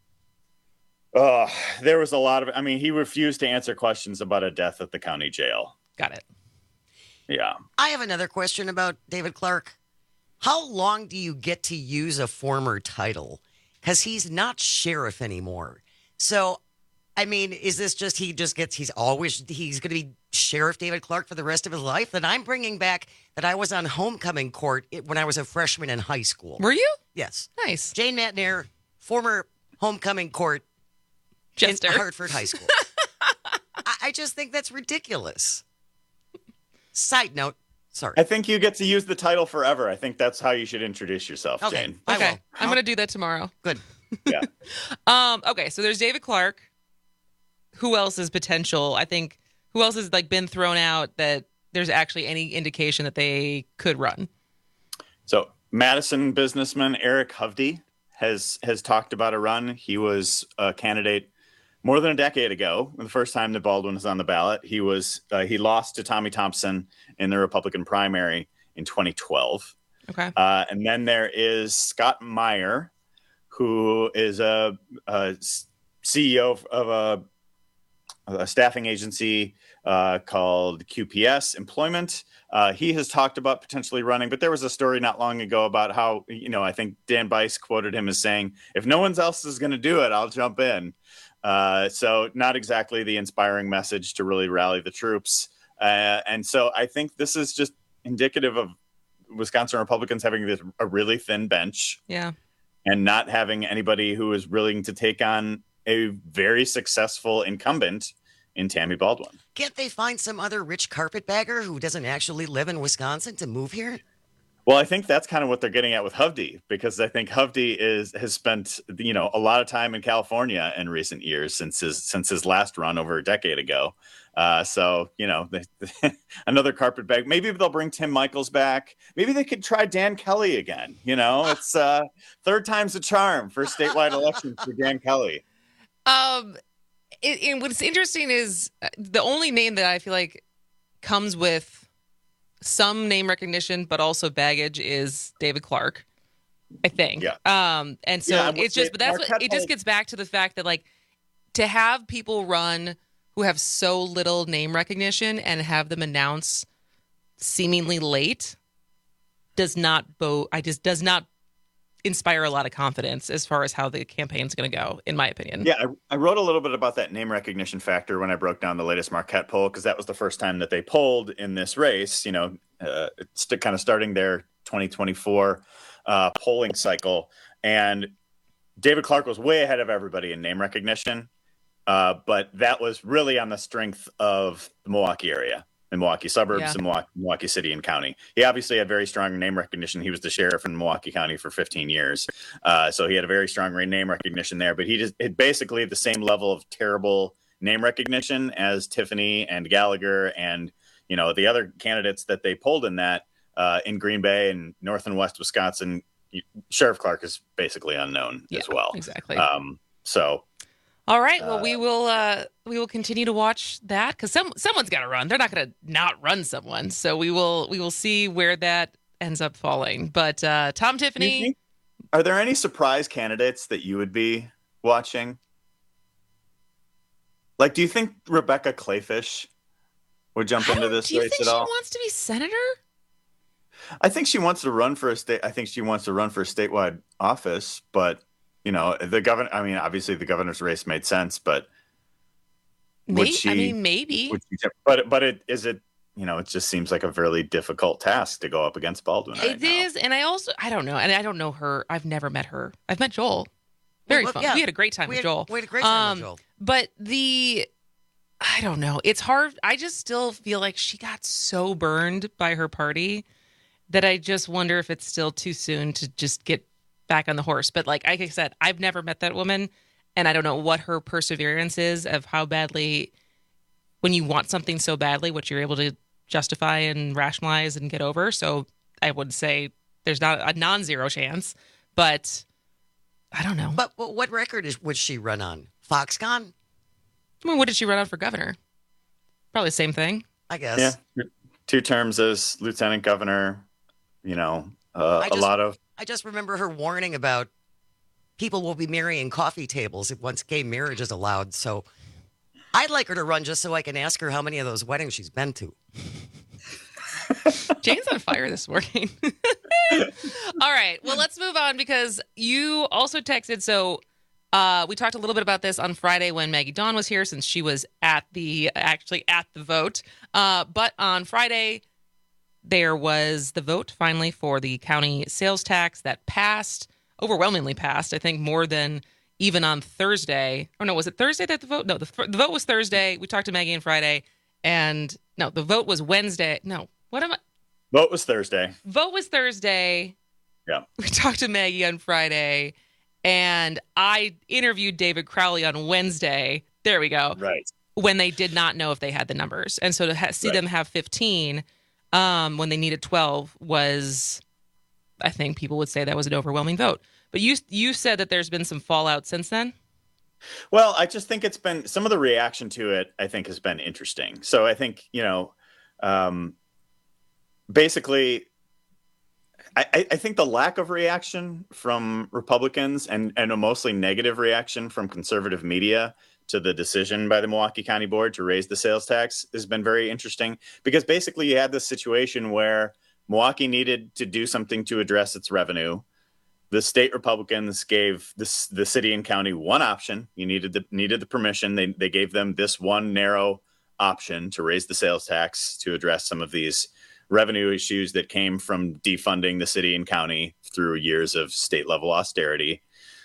Uh, there was a lot of. I mean, he refused to answer questions about a death at the county jail. Got it. Yeah. I have another question about David Clark. How long do you get to use a former title? Because he's not sheriff anymore. So. I mean, is this just he just gets, he's always, he's going to be Sheriff David Clark for the rest of his life? Then I'm bringing back that I was on homecoming court when I was a freshman in high school. Were you? Yes. Nice. Jane Matnair, former homecoming court Jester. in Hartford High School. I, I just think that's ridiculous. Side note, sorry. I think you get to use the title forever. I think that's how you should introduce yourself, okay. Jane. Okay. I'm going to do that tomorrow. Good. Yeah. um. Okay, so there's David Clark. Who else is potential? I think who else has like been thrown out that there's actually any indication that they could run? So Madison businessman Eric Hovde has has talked about a run. He was a candidate more than a decade ago, the first time that Baldwin was on the ballot, he was uh, he lost to Tommy Thompson in the Republican primary in twenty twelve. Okay. Uh, and then there is Scott Meyer, who is a, a C E O of, of a, a staffing agency uh, called Q P S Employment. Uh, he has talked about potentially running, but there was a story not long ago about how, you know, I think Dan Bice quoted him as saying, if no one else is going to do it, I'll jump in. Uh, so not exactly the inspiring message to really rally the troops. Uh, and so I think this is just indicative of Wisconsin Republicans having this, a really thin bench. Yeah. And not having anybody who is willing to take on a very successful incumbent in Tammy Baldwin. Can't they find some other rich carpetbagger who doesn't actually live in Wisconsin to move here? Well, I think that's kind of what they're getting at with Hovde, because I think Hovde is has spent, you know, a lot of time in California in recent years since his since his last run over a decade ago. Uh, so, you know, they, another carpetbag. Maybe they'll bring Tim Michaels back. Maybe they could try Dan Kelly again. You know, it's uh, third time's a charm for statewide elections for Dan Kelly. Um, it, and what's interesting is the only name that I feel like comes with some name recognition, but also baggage, is David Clark, I think. Yeah. Um, and so yeah, it's just, but that's what, it just gets back to the fact that, like, to have people run who have so little name recognition and have them announce seemingly late does not bo- I just does not inspire a lot of confidence as far as how the campaign's going to go, in my opinion. Yeah, I, I wrote a little bit about that name recognition factor when I broke down the latest Marquette poll, because that was the first time that they polled in this race, you know, uh, it's kind of starting their twenty twenty-four uh, polling cycle. And David Clark was way ahead of everybody in name recognition. Uh, but that was really on the strength of the Milwaukee area, the Milwaukee suburbs, Yeah. and Milwaukee, Milwaukee City and County. He obviously had very strong name recognition. He was the sheriff in Milwaukee County for fifteen years. Uh, so he had a very strong name recognition there. But he just had basically the same level of terrible name recognition as Tiffany and Gallagher and, you know, the other candidates that they polled in that uh, in Green Bay and North and West Wisconsin. Sheriff Clark is basically unknown Yeah, as well. exactly. Um, so... All right. Well, we will uh, we will continue to watch that, because some someone's got to run. They're not going to not run someone. So we will we will see where that ends up falling. But uh, Tom Tiffany, are there any surprise candidates that you would be watching? Like, do you think Rebecca Clayfish would jump into this do you race think at she all? wants to be senator? I think she wants to run for a state. I think she wants to run for a statewide office, but. You know, the governor, I mean, obviously the governor's race made sense, but would Maybe, she, I mean, maybe. would she, but, but it, is it, you know, it just seems like a really difficult task to go up against Baldwin. Right It is, and I also, I don't know, and I don't know her. I've never met her. I've met Joel. Very Well, fun. yeah. We had a great time We with had- Joel. we had a great time with Um, Joel. But the, I don't know. It's hard. I just still feel like she got so burned by her party that I just wonder if it's still too soon to just get back on the horse. But like, like I said, I've never met that woman, and I don't know what her perseverance is of how badly, when you want something so badly, what you're able to justify and rationalize and get over. So I would say there's not a non-zero chance, but I don't know. But but what record is would she run on? Foxconn? I mean, what did she run on for governor? Probably the same thing. I guess. Yeah, two terms as lieutenant governor. You know, uh, I a just- lot of. I just remember her warning about people will be marrying coffee tables if once gay marriage is allowed. So I'd like her to run just so I can ask her how many of those weddings she's been to. Jane's on fire this morning. All right. Well, let's move on, because you also texted. So uh, we talked a little bit about this on Friday when Maggie Dawn was here, since she was at the actually at the vote. Uh, but on Friday, there was the vote finally for the county sales tax that passed, overwhelmingly passed, I think more than even on Thursday. Or no, was it Thursday that the vote? No, the, the vote was Thursday. We talked to Maggie on Friday. And no, the vote was Wednesday. No, what am I? Vote was Thursday. Vote was Thursday. Yeah. We talked to Maggie on Friday. And I interviewed David Crowley on Wednesday. There we go. Right. When they did not know if they had the numbers. And so to ha- see Right. them have fifteen um, when they needed twelve was, I think people would say that was an overwhelming vote. But you you said that there's been some fallout since then? Well, I just think it's been some of the reaction to it, I think, has been interesting. So I think, you know, um, basically, I, I think the lack of reaction from Republicans and, and a mostly negative reaction from conservative media to the decision by the Milwaukee County Board to raise the sales tax has been very interesting, because basically you had this situation where Milwaukee needed to do something to address its revenue. The state Republicans gave this, the city and county one option. You needed the needed the permission. They they gave them this one narrow option to raise the sales tax to address some of these revenue issues that came from defunding the city and county through years of state level austerity.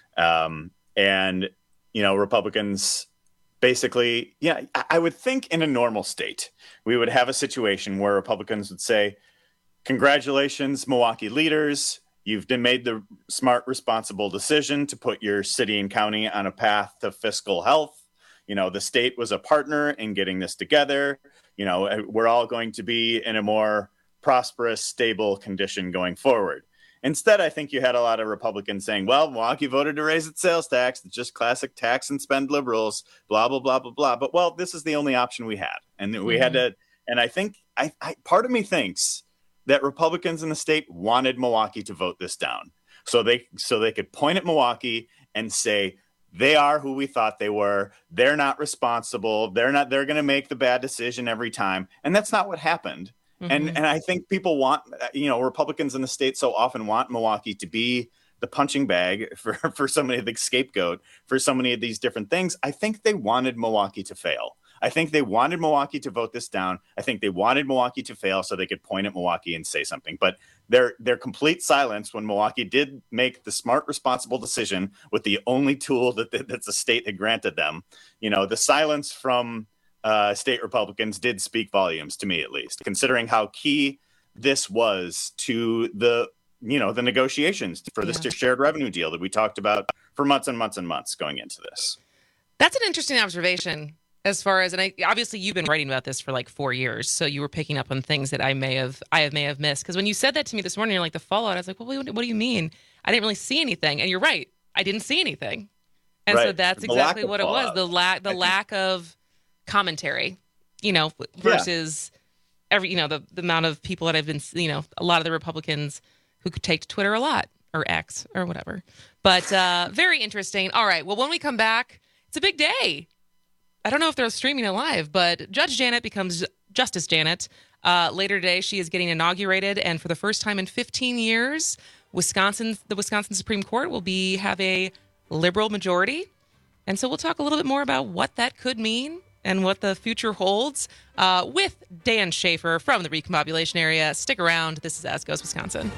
Um, and, you know, Republicans basically, yeah, I, I would think in a normal state, we would have a situation where Republicans would say, congratulations, Milwaukee leaders. You've made the smart, responsible decision to put your city and county on a path to fiscal health. You know, the state was a partner in getting this together. You know, we're all going to be in a more prosperous, stable condition going forward. Instead, I think you had a lot of Republicans saying, well, Milwaukee voted to raise its sales tax. It's just classic tax and spend liberals, blah, blah, blah, blah, blah. But, well, this is the only option we had. And we mm-hmm. had to, and I think, I, I part of me thinks that Republicans in the state wanted Milwaukee to vote this down. So they so they could point at Milwaukee and say, they are who we thought they were. They're not responsible. They're not, they're going to make the bad decision every time. And that's not what happened. Mm-hmm. And and I think people want, you know, Republicans in the state so often want Milwaukee to be the punching bag for, for so many, the scapegoat for so many of these different things. I think they wanted Milwaukee to fail. I think they wanted Milwaukee to vote this down. I think they wanted Milwaukee to fail so they could point at Milwaukee and say something. But their their complete silence when Milwaukee did make the smart, responsible decision with the only tool that the, that the state had granted them, you know, the silence from uh, state Republicans did speak volumes to me, at least, considering how key this was to the, you know, the negotiations for this yeah. shared revenue deal that we talked about for months and months and months going into this. That's an interesting observation. As far as, and I, obviously you've been writing about this for like four years, so you were picking up on things that I may have, I may have missed. Because when you said that to me this morning, you're like, the fallout, I was like, well, what, what do you mean? I didn't really see anything. And you're right, I didn't see anything. And right. so that's the exactly what it was, the lack, the lack of commentary, you know, versus yeah. every, you know, the, the amount of people that have been, you know, a lot of the Republicans who could take to Twitter a lot, or X, or whatever. But uh, very interesting. All right, well, when we come back, it's a big day. I don't know if they're streaming it live, but Judge Janet becomes Justice Janet. Uh, later today, she is getting inaugurated, and for the first time in fifteen years, Wisconsin, the Wisconsin Supreme Court will be have a liberal majority. And so we'll talk a little bit more about what that could mean and what the future holds uh, with Dan Schaefer from the Recombobulation area. Stick around. This is As Goes Wisconsin.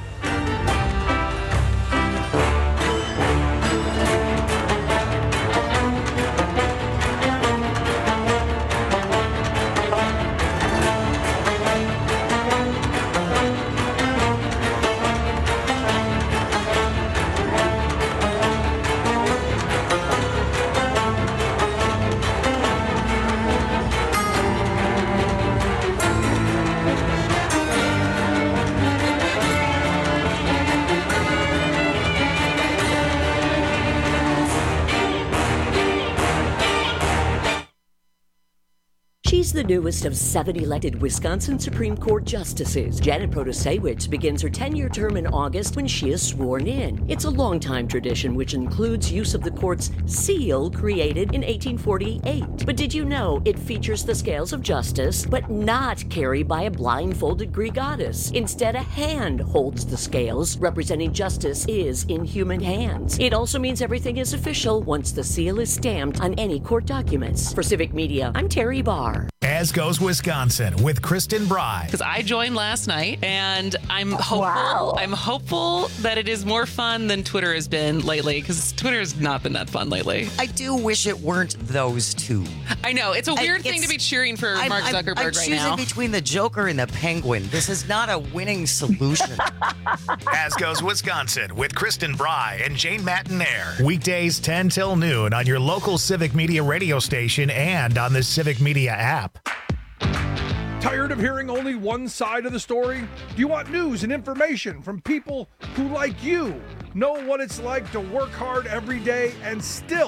She's the newest of seven elected Wisconsin Supreme Court justices. Janet Protasiewicz begins her ten-year term in August when she is sworn in. It's a long-time tradition which includes use of the court's seal created in eighteen forty-eight. But did you know it features the scales of justice, but not carried by a blindfolded Greek goddess? Instead, a hand holds the scales, representing justice is in human hands. It also means everything is official once the seal is stamped on any court documents. For Civic Media, I'm Terry Barr. As Goes Wisconsin with Kristen Bry. Because I joined last night, and I'm hopeful. Wow. I'm hopeful that it is more fun than Twitter has been lately. Because Twitter has not been that fun lately. I do wish it weren't those two. I know it's a weird I, thing to be cheering for I'm, Mark I'm, Zuckerberg I'm right choosing now. Between the Joker and the Penguin. This is not a winning solution. As Goes Wisconsin with Kristen Bry and Jane Matinaire. Weekdays ten till noon on your local Civic Media radio station and on the Civic Media app. Tired of hearing only one side of the story? Do you want news and information from people who, like you, know what it's like to work hard every day and still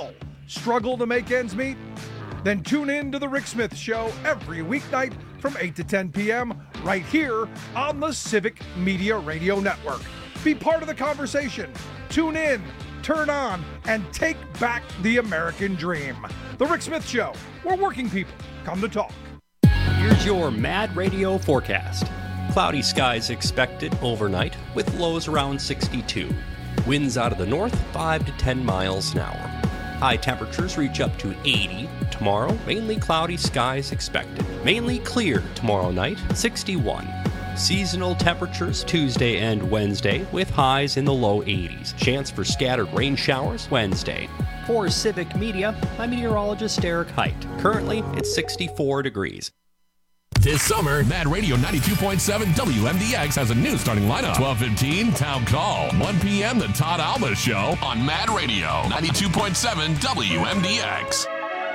Struggle to make ends meet? Then tune in to The Rick Smith Show every weeknight from eight to ten p.m. right here on the Civic Media Radio Network. Be part of the conversation. Tune in, turn on, and take back the American dream. The Rick Smith Show, where working people come to talk. Here's your Mad Radio forecast. Cloudy skies expected overnight with lows around sixty-two. Winds out of the north five to ten miles an hour. High temperatures reach up to eighty tomorrow. Mainly cloudy skies expected. Mainly clear tomorrow night, sixty-one. Seasonal temperatures Tuesday and Wednesday with highs in the low eighties. Chance for scattered rain showers Wednesday. For Civic Media, I'm meteorologist Eric Height. Currently, it's sixty-four degrees. This summer, Mad Radio ninety-two point seven W M D X has a new starting lineup. twelve fifteen, Town Call. one p.m., The Todd Alba Show on Mad Radio ninety-two point seven W M D X.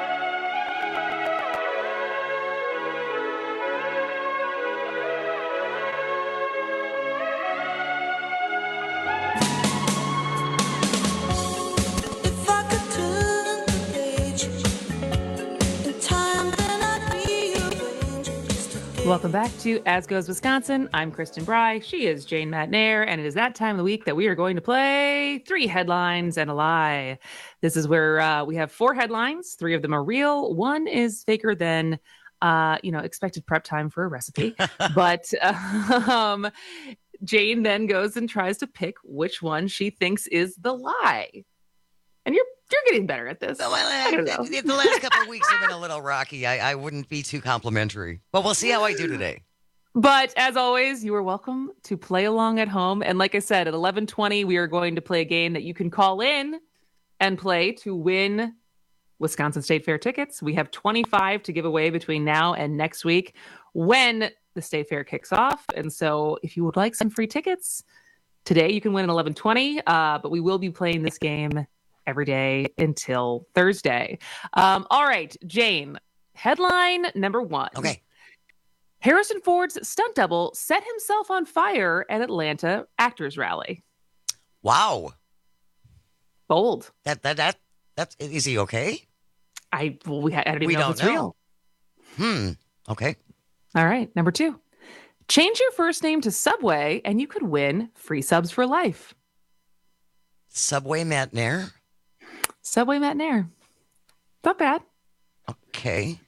Welcome back to As Goes Wisconsin. I'm Kristen Bry. She is Jane Matnair, and it is that time of the week that we are going to play Three Headlines and a Lie. This is where uh, we have four headlines. Three of them are real. One is faker than, uh, you know, expected prep time for a recipe. But uh, um, Jane then goes and tries to pick which one she thinks is the lie. And you're you're getting better at this. Well, I don't know. The last couple of weeks have been a little rocky. I, I wouldn't be too complimentary. But we'll see how I do today. But as always, you are welcome to play along at home. And like I said, at eleven twenty, we are going to play a game that you can call in and play to win Wisconsin State Fair tickets. We have twenty-five to give away between now and next week when the State Fair kicks off. And so if you would like some free tickets, today you can win at eleven twenty. Uh, but we will be playing this game every day until Thursday. Um, all right, Jane, headline number one. Okay. Harrison Ford's stunt double set himself on fire at Atlanta Actors Rally. Wow. Bold. That, that, that, that's, is he okay? I, well, we, I don't even we know don't if it's know. real. Hmm. Okay. All right. Number two. Change your first name to Subway and you could win free subs for life. Subway Matnair. Subway Matnair. Not bad. Okay.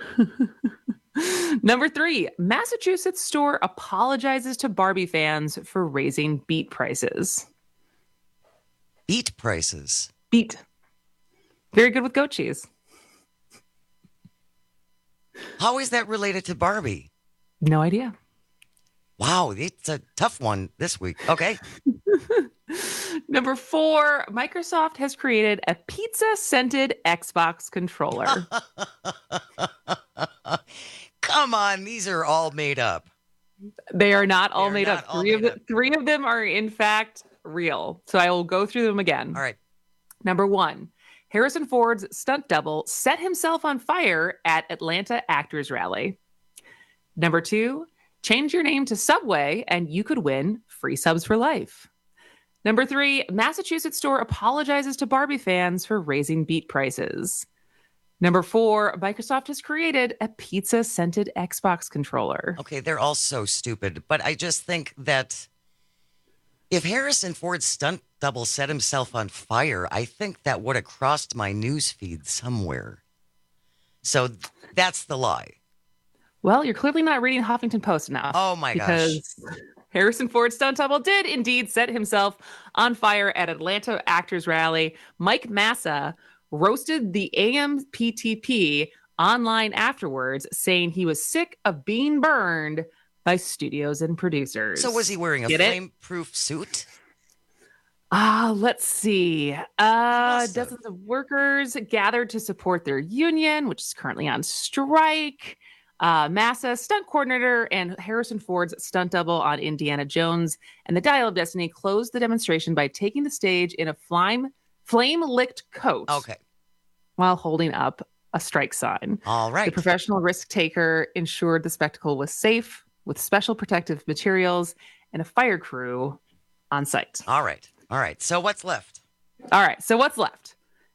Number three, Massachusetts store apologizes to Barbie fans for raising beet prices. Beet prices? Beet. Very good with goat cheese. How is that related to Barbie? No idea. Wow, it's a tough one this week. Okay. Number four, Microsoft has created a pizza-scented Xbox controller. Come on, these are all made up. They are not all They're made not up. all Three made of the, three of them are in fact real. So I will go through them again. All right. Number one, Harrison Ford's stunt double set himself on fire at Atlanta Actors Rally. Number two, change your name to Subway and you could win free subs for life. Number three, Massachusetts store apologizes to Barbie fans for raising beet prices. Number four, Microsoft has created a pizza-scented Xbox controller. Okay, they're all so stupid, but I just think that if Harrison Ford's stunt double set himself on fire, I think that would have crossed my news feed somewhere. So that's the lie. Well, you're clearly not reading Huffington Post enough. Oh my gosh. Because Harrison Ford's stunt double did indeed set himself on fire at Atlanta Actors Rally. Mike Massa roasted the A M P T P online afterwards, saying he was sick of being burned by studios and producers. So was he wearing a Get it? flame-proof suit? Ah, let's see. Uh, dozens of workers gathered to support their union, which is currently on strike. Uh, Massa, stunt coordinator, and Harrison Ford's stunt double on Indiana Jones and the Dial of Destiny closed the demonstration by taking the stage in a flame, flame-licked coat. Okay. While holding up a strike sign. All right. The professional risk taker ensured the spectacle was safe with special protective materials and a fire crew on site. All right. All right. So what's left? All right. So what's left?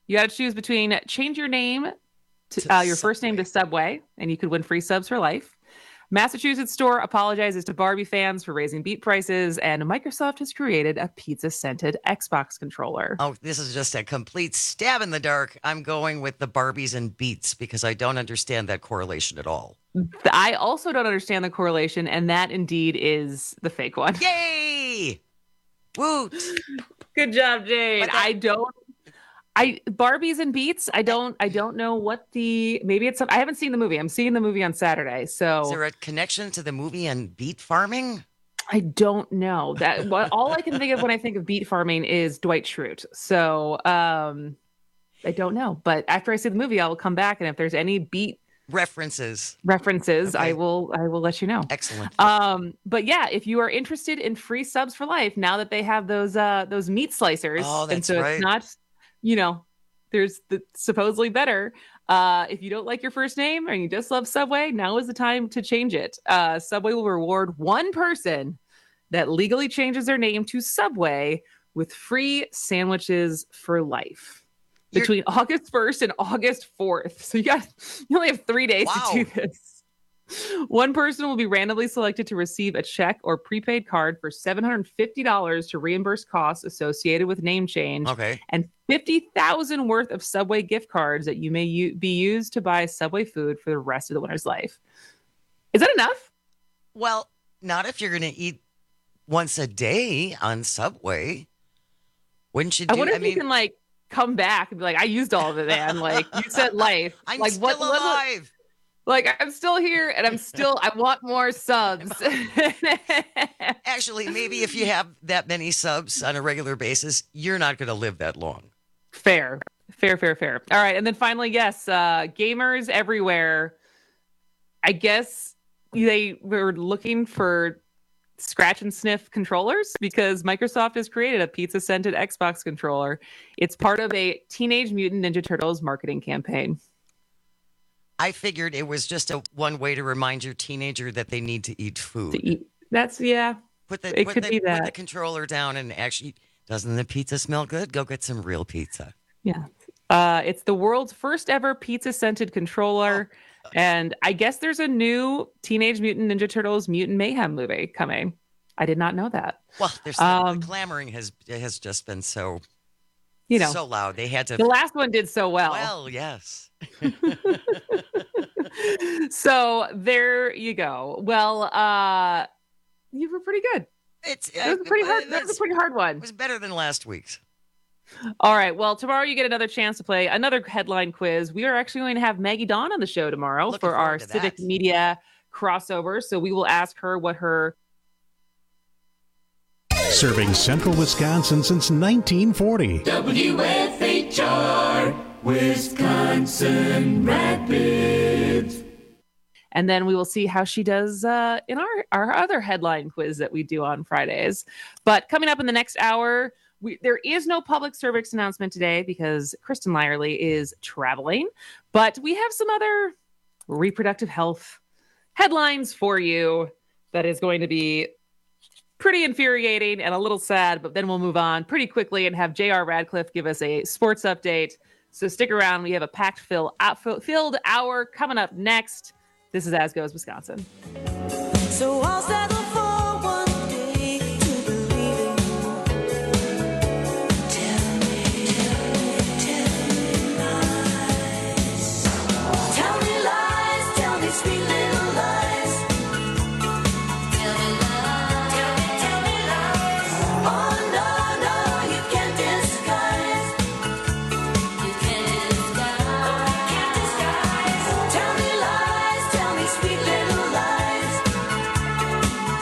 You got to choose between change your name to uh, your first name to Subway, and you could win free subs for life. Massachusetts store apologizes to Barbie fans for raising beet prices, and Microsoft has created a pizza-scented Xbox controller. Oh, this is just a complete stab in the dark. I'm going with the Barbies and beets because I don't understand that correlation at all. I also don't understand the correlation, and that indeed is the fake one. Yay! Woot! Good job, Jade. That- I don't. I Barbies and Beets. I don't. I don't know what the. Maybe it's. I haven't seen the movie. I'm seeing the movie on Saturday. So is there a connection to the movie and beet farming? I don't know that. What all I can think of when I think of beet farming is Dwight Schrute. So um, I don't know. But after I see the movie, I will come back, and if there's any beet references, references, okay. I will. I will let you know. Excellent. Um, but yeah, if you are interested in free subs for life, now that they have those uh, those meat slicers, oh, that's and so right. it's not. You know, there's the supposedly better. Uh, if you don't like your first name and you just love Subway, now is the time to change it. Uh, Subway will reward one person that legally changes their name to Subway with free sandwiches for life You're... between August first and August fourth. So you got you only have three days wow. to do this. One person will be randomly selected to receive a check or prepaid card for seven hundred fifty dollars to reimburse costs associated with name change. Okay. And fifty thousand dollars worth of Subway gift cards that you may u- be used to buy Subway food for the rest of the winner's life. Is that enough? Well, not if you're going to eat once a day on Subway. Wouldn't you do? I wonder I if mean, you can like come back and be like, I used all of it, man. Like you said life. I'm like, still what, alive. What, Like, I'm still here, and I'm still, I want more subs. Actually, maybe if you have that many subs on a regular basis, you're not going to live that long. Fair. Fair, fair, fair. All right, and then finally, yes, uh, gamers everywhere, I guess they were looking for scratch and sniff controllers because Microsoft has created a pizza-scented Xbox controller. It's part of a Teenage Mutant Ninja Turtles marketing campaign. I figured it was just a one way to remind your teenager that they need to eat food. To eat. That's, yeah. Put the, it put could the, be that. Put the controller down and actually, doesn't the pizza smell good? Go get some real pizza. Yeah. Uh, it's the world's first ever pizza-scented controller. Oh. And I guess there's a new Teenage Mutant Ninja Turtles Mutant Mayhem movie coming. I did not know that. Well, there's um, the clamoring has has just been so, you know, so loud. They had to. The last one did so well. Well, yes. So there you go. Well, uh, you were pretty good. It's it was a pretty hard. That was a pretty hard one. It was better than last week's. All right. Well, tomorrow you get another chance to play another headline quiz. We are actually going to have Maggie Dawn on the show tomorrow Looking for our to Civic that. Media crossover. So we will ask her what her. Serving Central Wisconsin since nineteen forty. W F H R, Wisconsin Rapids. And then we will see how she does uh, in our, our other headline quiz that we do on Fridays. But coming up in the next hour, we, there is no public service announcement today because Kristen Lyerly is traveling. But we have some other reproductive health headlines for you that is going to be pretty infuriating and a little sad, but then we'll move on pretty quickly and have J R Radcliffe give us a sports update. So stick around. We have a packed fill, out, filled hour coming up next. This is As Goes Wisconsin. So I'll settle for one day to believe in. Tell me, tell me lies. Tell me lies, tell me sweet little lies. Tell me lies, tell me, tell me lies. Oh no, no, you can't disguise. You can't disguise. Oh, you can't disguise. Tell me lies, tell me sweet little lies.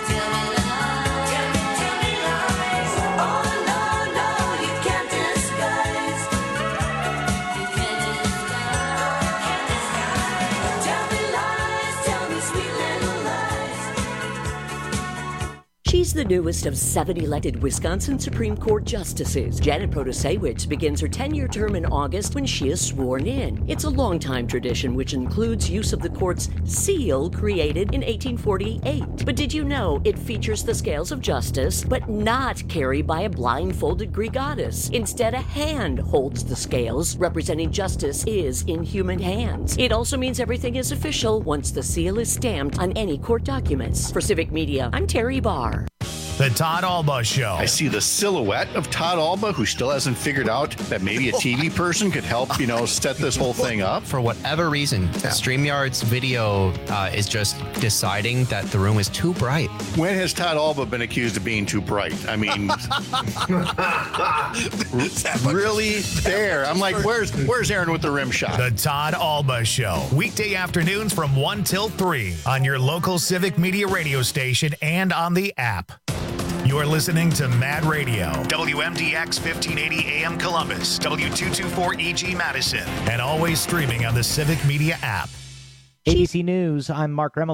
the newest of seven elected Wisconsin Supreme Court justices. Janet Protasewicz begins her ten-year term in August when she is sworn in. It's a long-time tradition which includes use of the court's seal created in eighteen forty-eight. But did you know it features the scales of justice, but not carried by a blindfolded Greek goddess? Instead, a hand holds the scales, representing justice is in human hands. It also means everything is official once the seal is stamped on any court documents. For Civic Media, I'm Terry Barr. The Todd Alba Show. I see the silhouette of Todd Alba, who still hasn't figured out that maybe a T V person could help, you know, set this whole thing up. For whatever reason, yeah. StreamYard's video uh, is just deciding that the room is too bright. When has Todd Alba been accused of being too bright? I mean, really there. I'm like, where's where's Aaron with the rim shot? The Todd Alba Show. Weekday afternoons from one till three on your local Civic Media radio station and on the app. You're listening to Mad Radio, W M D X fifteen eighty A M Columbus, W two twenty-four E G Madison, and always streaming on the Civic Media app. A B C News, I'm Mark Remel.